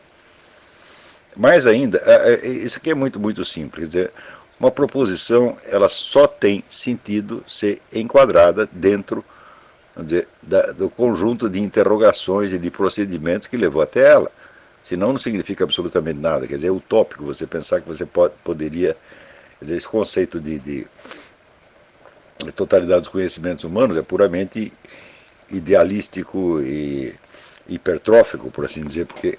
Mais ainda, isso aqui é muito, muito simples. Quer dizer, uma proposição ela só tem sentido ser enquadrada dentro, vamos dizer, da, do conjunto de interrogações e de procedimentos que levou até ela. Senão não significa absolutamente nada. Quer dizer, é utópico você pensar que você pode, poderia... Quer dizer, esse conceito de, de, de totalidade dos conhecimentos humanos é puramente idealístico e hipertrófico, por assim dizer, porque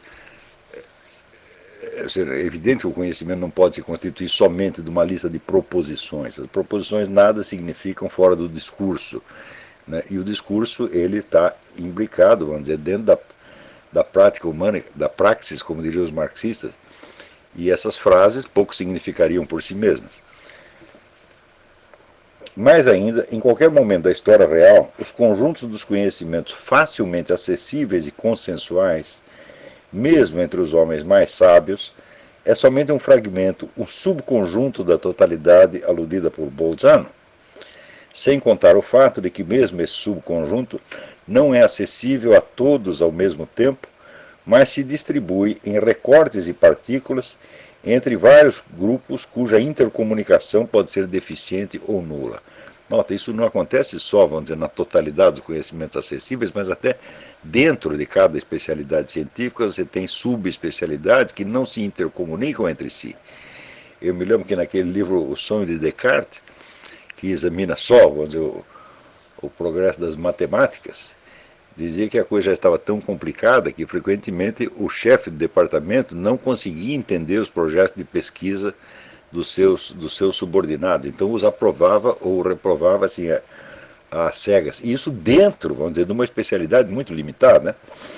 é evidente que o conhecimento não pode se constituir somente de uma lista de proposições. As proposições nada significam fora do discurso, né? E o discurso ele está imbricado, vamos dizer, dentro da, da prática humana, da praxis, como diriam os marxistas, e essas frases pouco significariam por si mesmas. Mais ainda, em qualquer momento da história real, os conjuntos dos conhecimentos facilmente acessíveis e consensuais, mesmo entre os homens mais sábios, é somente um fragmento, um subconjunto da totalidade aludida por Bolzano, sem contar o fato de que mesmo esse subconjunto não é acessível a todos ao mesmo tempo, mas se distribui em recortes e partículas entre vários grupos cuja intercomunicação pode ser deficiente ou nula. Nota, isso não acontece só, vamos dizer, na totalidade dos conhecimentos acessíveis, mas até dentro de cada especialidade científica você tem subespecialidades que não se intercomunicam entre si. Eu me lembro que naquele livro O Sonho de Descartes, que examina só, vamos dizer, o, o progresso das matemáticas, dizia que a coisa já estava tão complicada que frequentemente o chefe do departamento não conseguia entender os projetos de pesquisa dos seus, dos seus subordinados, então os aprovava ou reprovava assim, a, a cegas. E isso dentro, vamos dizer, de uma especialidade muito limitada, né?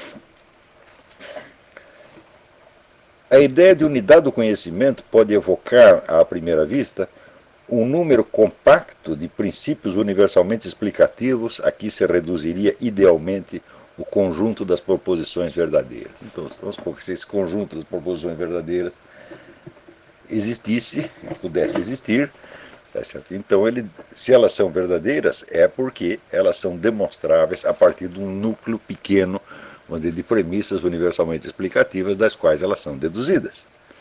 A ideia de unidade do conhecimento pode evocar, à primeira vista, um número compacto de princípios universalmente explicativos a que se reduziria idealmente o conjunto das proposições verdadeiras. Então, vamos supor que se esse conjunto das proposições verdadeiras existisse, pudesse existir, tá certo? Então, ele, se elas são verdadeiras, é porque elas são demonstráveis a partir de um núcleo pequeno, vamos dizer, de premissas universalmente explicativas das quais elas são deduzidas.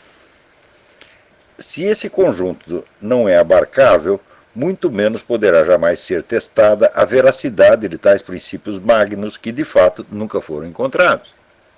Se esse conjunto não é abarcável, muito menos poderá jamais ser testada a veracidade de tais princípios magnos que, de fato, nunca foram encontrados.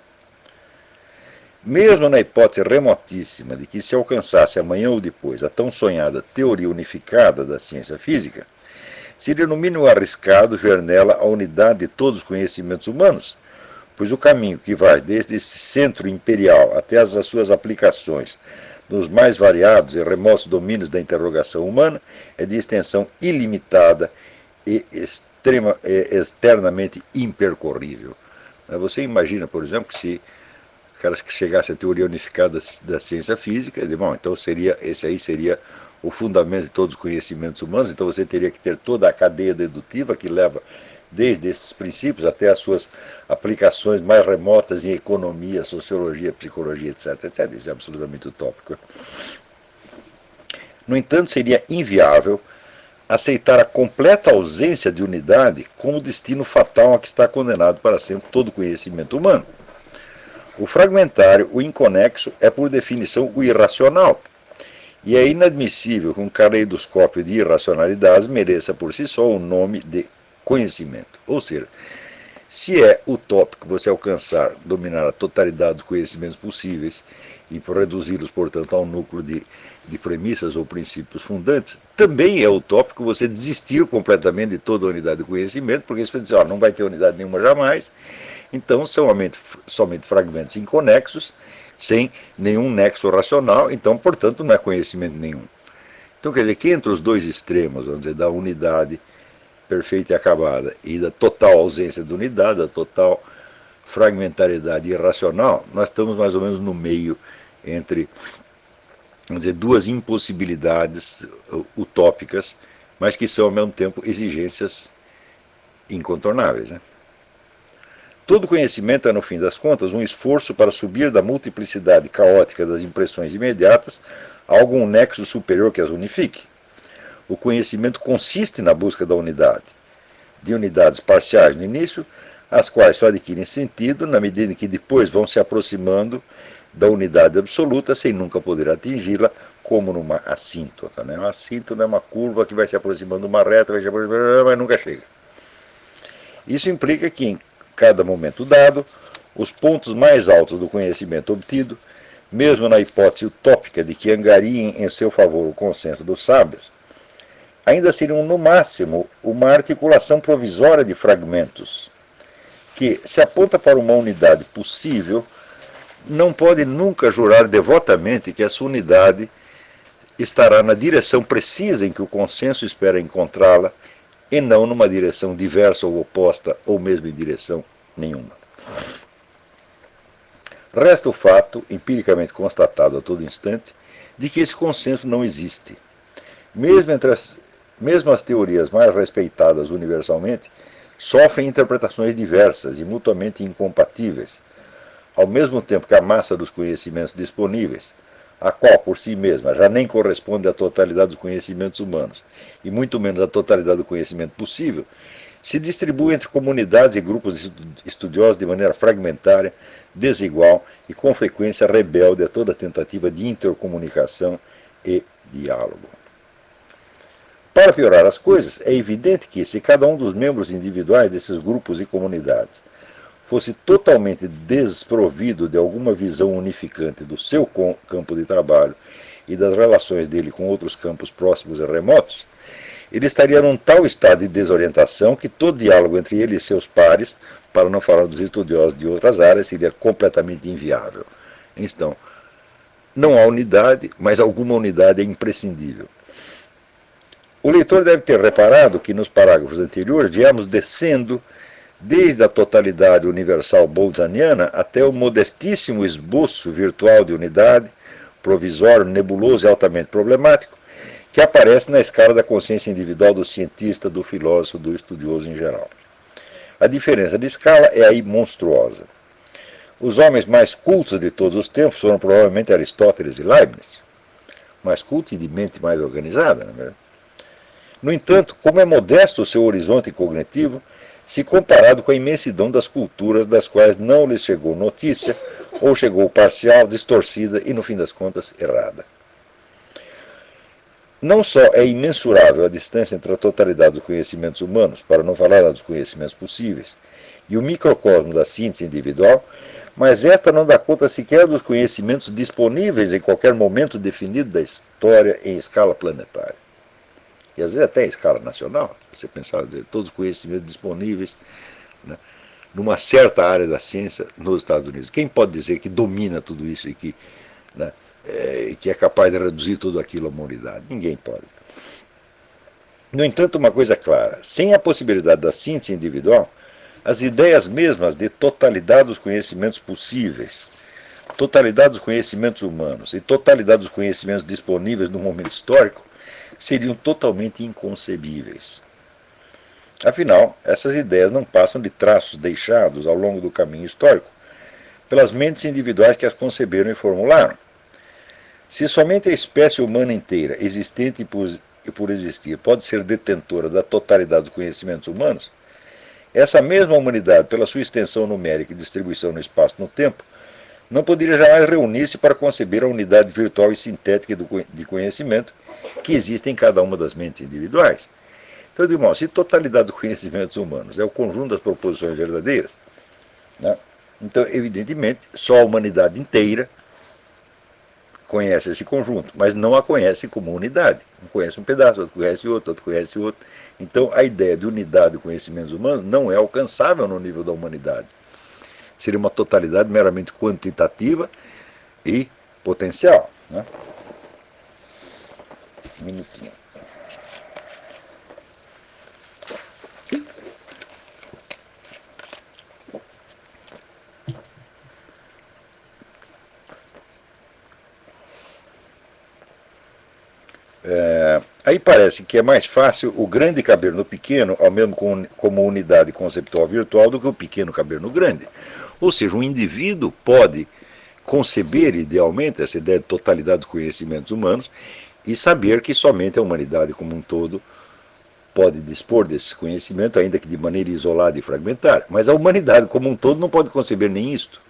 Mesmo na hipótese remotíssima de que se alcançasse amanhã ou depois a tão sonhada teoria unificada da ciência física, seria no mínimo arriscado ver nela a unidade de todos os conhecimentos humanos, pois o caminho que vai desde esse centro imperial até as suas aplicações nos mais variados e remotos domínios da interrogação humana, é de extensão ilimitada e extrema, é, externamente impercorrível. Você imagina, por exemplo, que se caras que chegasse à teoria unificada da ciência física, de, bom, então seria, esse aí seria o fundamento de todos os conhecimentos humanos, então você teria que ter toda a cadeia dedutiva que leva desde esses princípios até as suas aplicações mais remotas em economia, sociologia, psicologia, etc, etcétera. Isso é absolutamente utópico. No entanto, seria inviável aceitar a completa ausência de unidade como destino fatal a que está condenado para sempre todo o conhecimento humano. O fragmentário, o inconexo, é por definição o irracional. E é inadmissível que um caleidoscópio de irracionalidades mereça por si só o nome de conhecimento. Ou seja, se é utópico você alcançar, dominar a totalidade dos conhecimentos possíveis e reduzi-los, portanto, a um núcleo de, de premissas ou princípios fundantes, também é utópico você desistir completamente de toda a unidade de conhecimento, porque você vai dizer, ó, não vai ter unidade nenhuma jamais, então são somente, somente fragmentos inconexos, sem nenhum nexo racional, então, portanto, não é conhecimento nenhum. Então, quer dizer que entre os dois extremos, vamos dizer, da unidade perfeita e acabada, e da total ausência de unidade, da total fragmentariedade irracional, nós estamos mais ou menos no meio entre, vamos dizer, duas impossibilidades utópicas, mas que são ao mesmo tempo exigências incontornáveis, né? Todo conhecimento é, no fim das contas, um esforço para subir da multiplicidade caótica das impressões imediatas a algum nexo superior que as unifique. O conhecimento consiste na busca da unidade, de unidades parciais no início, as quais só adquirem sentido na medida em que depois vão se aproximando da unidade absoluta sem nunca poder atingi-la, como numa assíntota. Né? Uma assíntota é uma curva que vai se aproximando de uma reta, vai se aproximando, mas nunca chega. Isso implica que, em cada momento dado, os pontos mais altos do conhecimento obtido, mesmo na hipótese utópica de que angariem em seu favor o consenso dos sábios, ainda seriam, no máximo, uma articulação provisória de fragmentos, que, se aponta para uma unidade possível, não pode nunca jurar devotamente que essa unidade estará na direção precisa em que o consenso espera encontrá-la, e não numa direção diversa ou oposta, ou mesmo em direção nenhuma. Resta o fato, empiricamente constatado a todo instante, de que esse consenso não existe. Mesmo entre as mesmo as teorias mais respeitadas universalmente sofrem interpretações diversas e mutuamente incompatíveis, ao mesmo tempo que a massa dos conhecimentos disponíveis, a qual por si mesma já nem corresponde à totalidade dos conhecimentos humanos, e muito menos à totalidade do conhecimento possível, se distribui entre comunidades e grupos estudiosos de maneira fragmentária, desigual e, com frequência, rebelde a toda tentativa de intercomunicação e diálogo. Para piorar as coisas, é evidente que, se cada um dos membros individuais desses grupos e comunidades fosse totalmente desprovido de alguma visão unificante do seu campo de trabalho e das relações dele com outros campos próximos e remotos, ele estaria num tal estado de desorientação que todo diálogo entre ele e seus pares, para não falar dos estudiosos de outras áreas, seria completamente inviável. Então, não há unidade, mas alguma unidade é imprescindível. O leitor deve ter reparado que nos parágrafos anteriores viemos descendo desde a totalidade universal boltzaniana até o modestíssimo esboço virtual de unidade, provisório, nebuloso e altamente problemático, que aparece na escala da consciência individual do cientista, do filósofo, do estudioso em geral. A diferença de escala é aí monstruosa. Os homens mais cultos de todos os tempos foram provavelmente Aristóteles e Leibniz, mais cultos e de mente mais organizada, não é verdade? No entanto, como é modesto o seu horizonte cognitivo, se comparado com a imensidão das culturas das quais não lhes chegou notícia, ou chegou parcial, distorcida e, no fim das contas, errada. Não só é imensurável a distância entre a totalidade dos conhecimentos humanos, para não falar dos conhecimentos possíveis, e o microcosmo da síntese individual, mas esta não dá conta sequer dos conhecimentos disponíveis em qualquer momento definido da história em escala planetária. E às vezes até em escala nacional, você pensar, dizer, todos os conhecimentos disponíveis, né, numa certa área da ciência nos Estados Unidos. Quem pode dizer que domina tudo isso e que, né, é, que é capaz de reduzir tudo aquilo à humanidade? Ninguém pode. No entanto, uma coisa é clara, sem a possibilidade da síntese individual, as ideias mesmas de totalidade dos conhecimentos possíveis, totalidade dos conhecimentos humanos e totalidade dos conhecimentos disponíveis no momento histórico seriam totalmente inconcebíveis. Afinal, essas ideias não passam de traços deixados ao longo do caminho histórico pelas mentes individuais que as conceberam e formularam. Se somente a espécie humana inteira, existente e por existir, pode ser detentora da totalidade dos conhecimentos humanos, essa mesma humanidade, pela sua extensão numérica e distribuição no espaço e no tempo, não poderia jamais reunir-se para conceber a unidade virtual e sintética de conhecimento que existe em cada uma das mentes individuais. Então, eu digo, irmão, se totalidade dos conhecimentos humanos é o conjunto das proposições verdadeiras, né, então, evidentemente, só a humanidade inteira conhece esse conjunto, mas não a conhece como unidade. Um conhece um pedaço, outro conhece outro, outro conhece outro. Então, a ideia de unidade de conhecimentos humanos não é alcançável no nível da humanidade. Seria uma totalidade meramente quantitativa e potencial, né? Um minutinho. É, aí parece que é mais fácil o grande caber no pequeno, ao mesmo como unidade conceptual virtual, do que o pequeno caber no grande. Ou seja, um indivíduo pode conceber idealmente essa ideia de totalidade dos conhecimentos humanos e saber que somente a humanidade como um todo pode dispor desse conhecimento, ainda que de maneira isolada e fragmentária. Mas a humanidade como um todo não pode conceber nem isto.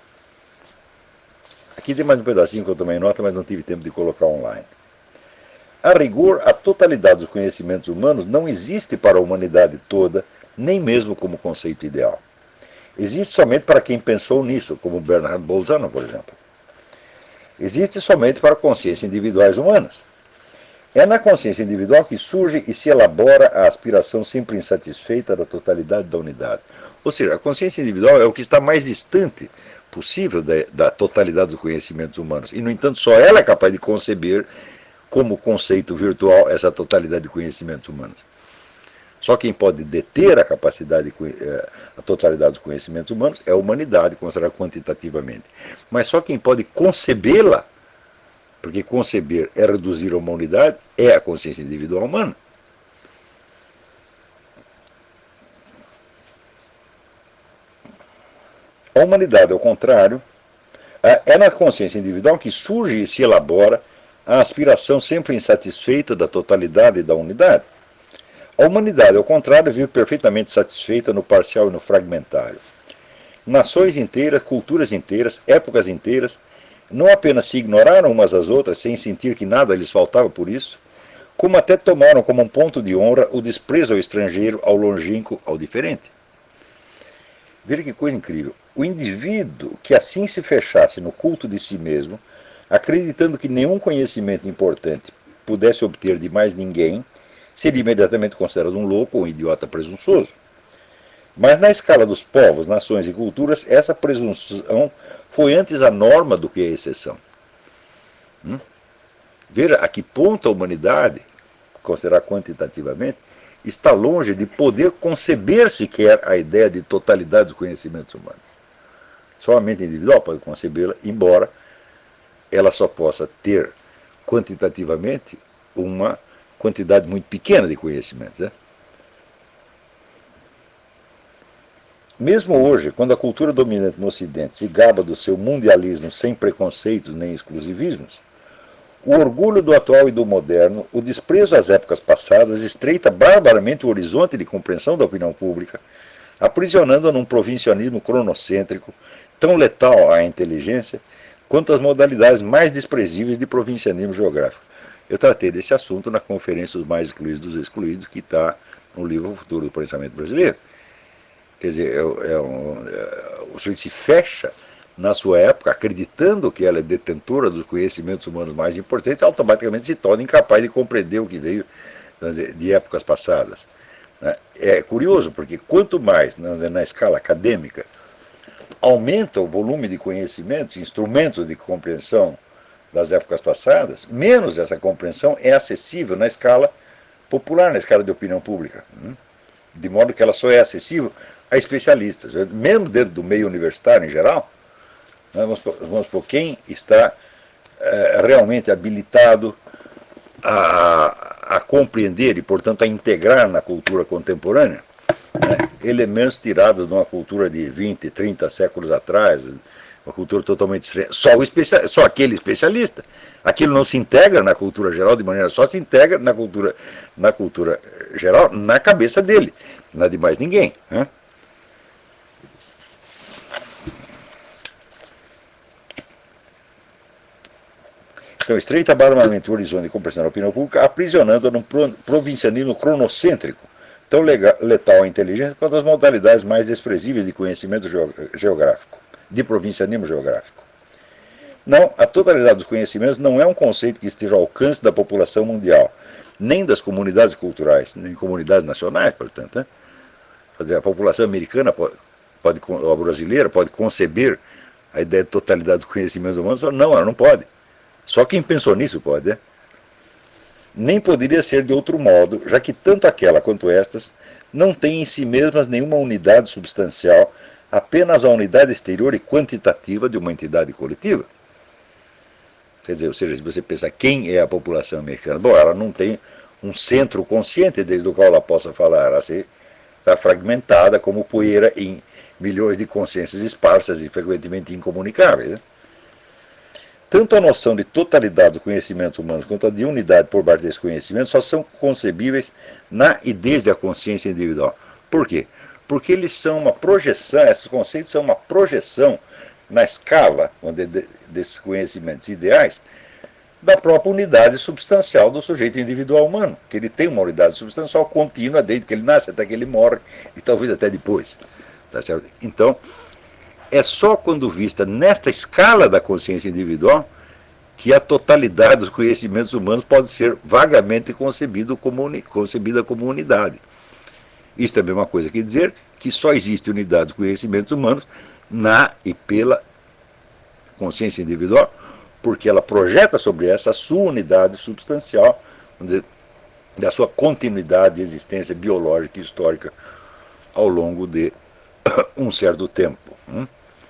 Aqui tem mais um pedacinho que eu tomei nota, mas não tive tempo de colocar online. A rigor, a totalidade dos conhecimentos humanos não existe para a humanidade toda, nem mesmo como conceito ideal. Existe somente para quem pensou nisso, como Bernard Bolzano, por exemplo. Existe somente para consciências individuais humanas. É na consciência individual que surge e se elabora a aspiração sempre insatisfeita da totalidade da unidade. Ou seja, a consciência individual é o que está mais distante possível da, da totalidade dos conhecimentos humanos. E, no entanto, só ela é capaz de conceber como conceito virtual essa totalidade de conhecimentos humanos. Só quem pode deter a capacidade, a totalidade dos conhecimentos humanos é a humanidade, considerada quantitativamente. Mas só quem pode concebê-la, porque conceber é reduzir a uma unidade, é a consciência individual humana. A humanidade, ao contrário, é na consciência individual que surge e se elabora a aspiração sempre insatisfeita da totalidade e da unidade. A humanidade, ao contrário, vive perfeitamente satisfeita no parcial e no fragmentário. Nações inteiras, culturas inteiras, épocas inteiras, não apenas se ignoraram umas às outras sem sentir que nada lhes faltava por isso, como até tomaram como um ponto de honra o desprezo ao estrangeiro, ao longínquo, ao diferente. Veja que coisa incrível. O indivíduo que assim se fechasse no culto de si mesmo, acreditando que nenhum conhecimento importante pudesse obter de mais ninguém, seria imediatamente considerado um louco ou um idiota presunçoso. Mas na escala dos povos, nações e culturas, essa presunção foi antes a norma do que a exceção. Hum? Veja a que ponto a humanidade, considerar quantitativamente, está longe de poder conceber sequer a ideia de totalidade dos conhecimentos humanos. Só a mente individual pode concebê-la, embora ela só possa ter quantitativamente uma quantidade muito pequena de conhecimentos. Né? Mesmo hoje, quando a cultura dominante no Ocidente se gaba do seu mundialismo sem preconceitos nem exclusivismos, o orgulho do atual e do moderno, o desprezo às épocas passadas, estreita barbaramente o horizonte de compreensão da opinião pública, aprisionando-a num provincianismo cronocêntrico, tão letal à inteligência, quanto as modalidades mais desprezíveis de provincianismo geográfico. Eu tratei desse assunto na Conferência dos Mais Excluídos dos Excluídos, que está no livro O Futuro do Pensamento Brasileiro. Quer dizer, é, é um, é, o sujeito se fecha na sua época, acreditando que ela é detentora dos conhecimentos humanos mais importantes, automaticamente se torna incapaz de compreender o que veio dizer, de épocas passadas. É curioso, porque quanto mais, dizer, na escala acadêmica, aumenta o volume de conhecimentos, instrumentos de compreensão das épocas passadas, menos essa compreensão é acessível na escala popular, na escala de opinião pública. De modo que ela só é acessível a especialistas. Mesmo dentro do meio universitário em geral, vamos supor, quem está é, realmente habilitado a, a compreender e, portanto, a integrar na cultura contemporânea, né, elementos tirados de uma cultura de vinte, trinta séculos atrás, uma cultura totalmente estranha. Só, o especia, só aquele especialista. Aquilo não se integra na cultura geral de maneira, só se integra na cultura, na cultura geral, na cabeça dele, não é de mais ninguém. Né? Então, estreita barbaramente o horizonte de compreensão da opinião pública, aprisionando-a num provincianismo cronocêntrico, tão letal à inteligência quanto as modalidades mais desprezíveis de conhecimento geográfico, de provincianismo geográfico. Não, a totalidade dos conhecimentos não é um conceito que esteja ao alcance da população mundial, nem das comunidades culturais, nem comunidades nacionais, portanto. Né? Quer dizer, a população americana, pode, pode, ou a brasileira, pode conceber a ideia de totalidade dos conhecimentos humanos? Não, ela não pode. Só quem pensou nisso pode, né? Nem poderia ser de outro modo, já que tanto aquela quanto estas não têm em si mesmas nenhuma unidade substancial, apenas a unidade exterior e quantitativa de uma entidade coletiva. Quer dizer, ou seja, se você pensar quem é a população americana, bom, ela não tem um centro consciente desde o qual ela possa falar, ela está fragmentada como poeira em milhões de consciências esparsas e frequentemente incomunicáveis. Né? Tanto a noção de totalidade do conhecimento humano quanto a de unidade por parte desse conhecimento só são concebíveis na e desde a consciência individual. Por quê? Porque eles são uma projeção, esses conceitos são uma projeção na escala onde, de, desses conhecimentos ideais da própria unidade substancial do sujeito individual humano, que ele tem uma unidade substancial contínua desde que ele nasce até que ele morre e talvez até depois. Tá certo? Então, é só quando vista nesta escala da consciência individual que a totalidade dos conhecimentos humanos pode ser vagamente concebido como uni, concebida como unidade. Isso também é uma coisa que dizer que só existe unidade dos conhecimentos humanos na e pela consciência individual, porque ela projeta sobre essa a sua unidade substancial, vamos dizer, da sua continuidade de existência biológica e histórica ao longo de um certo tempo. Hum?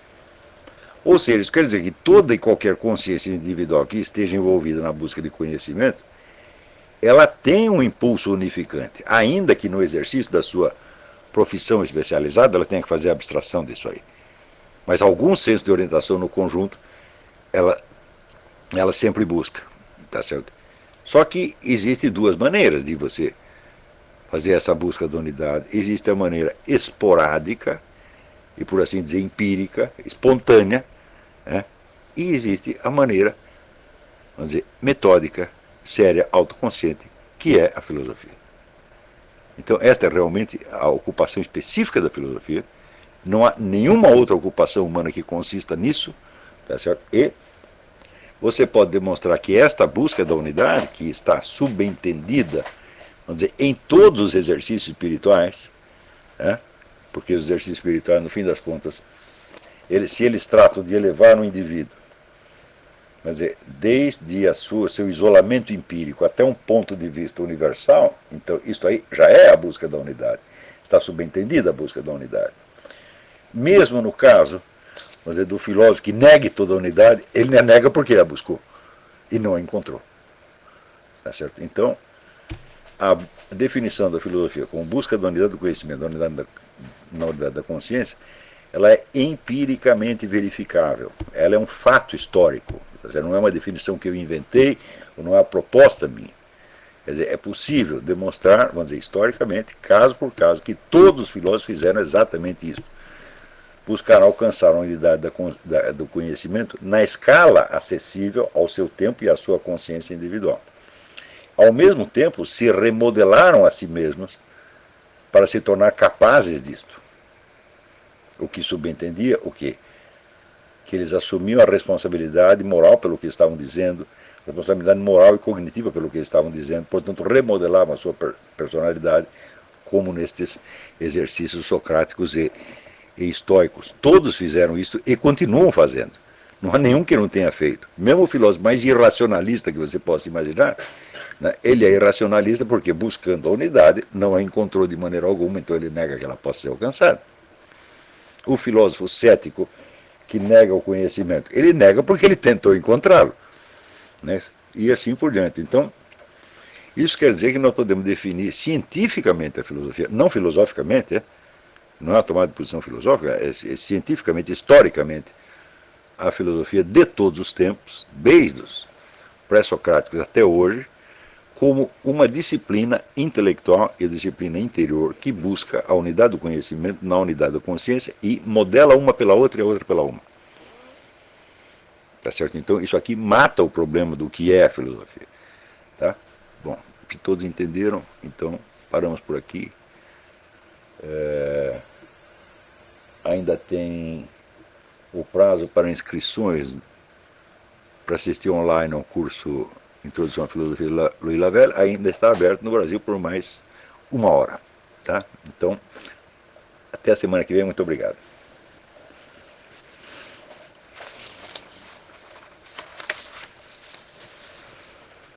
Ou seja, isso quer dizer que toda e qualquer consciência individual que esteja envolvida na busca de conhecimento, ela tem um impulso unificante, ainda que no exercício da sua profissão especializada ela tenha que fazer abstração disso aí. mas algum senso de orientação no conjunto ela, ela sempre busca, tá certo? Só que existem duas maneiras de você fazer essa busca da unidade. Existe a maneira esporádica e, por assim dizer, empírica, espontânea, né? E existe a maneira, vamos dizer, metódica, séria, autoconsciente, que é a filosofia. Então, esta é realmente a ocupação específica da filosofia. Não há nenhuma outra ocupação humana que consista nisso, tá certo? E você pode demonstrar que esta busca da unidade, que está subentendida, vamos dizer, em todos os exercícios espirituais, né? Porque os exercícios espirituais, no fim das contas, eles, se eles tratam de elevar um indivíduo, quer dizer, desde a sua, seu isolamento empírico até um ponto de vista universal, então isso aí já é a busca da unidade. Está subentendida a busca da unidade. Mesmo no caso, vamos dizer, do filósofo que negue toda a unidade, ele a nega porque ele a buscou e não a encontrou. Tá certo? Então, a definição da filosofia como busca da unidade do conhecimento, da unidade da, da unidade da consciência, ela é empiricamente verificável. Ela é um fato histórico. Quer dizer, não é uma definição que eu inventei, ou não é uma proposta minha. Quer dizer, é possível demonstrar, vamos dizer, historicamente, caso por caso, que todos os filósofos fizeram exatamente isso. Buscaram alcançar a unidade da, da, do conhecimento na escala acessível ao seu tempo e à sua consciência individual. Ao mesmo tempo, se remodelaram a si mesmos para se tornar capazes disto. O que subentendia o quê? Que eles assumiam a responsabilidade moral pelo que estavam dizendo, responsabilidade moral e cognitiva pelo que estavam dizendo, portanto, remodelavam a sua personalidade, como nestes exercícios socráticos e, e estoicos. Todos fizeram isso e continuam fazendo. Não há nenhum que não tenha feito. Mesmo o filósofo mais irracionalista que você possa imaginar, né, ele é irracionalista porque, buscando a unidade, não a encontrou de maneira alguma, então ele nega que ela possa ser alcançada. O filósofo cético que nega o conhecimento, ele nega porque ele tentou encontrá-lo, né? E assim por diante. Então, isso quer dizer que nós podemos definir cientificamente a filosofia, não filosoficamente, é? Não é uma tomada de posição filosófica, é, é cientificamente, historicamente, a filosofia de todos os tempos, desde os pré-socráticos até hoje, como uma disciplina intelectual e disciplina interior que busca a unidade do conhecimento na unidade da consciência e modela uma pela outra e a outra pela uma. Tá certo? Então, isso aqui mata o problema do que é a filosofia. Tá? Bom, que todos entenderam, então paramos por aqui. É... Ainda tem o prazo para inscrições para assistir online ao curso Introdução à Filosofia de Louis Lavelle, ainda está aberto no Brasil por mais uma hora. Tá? Então, até a semana que vem, muito obrigado.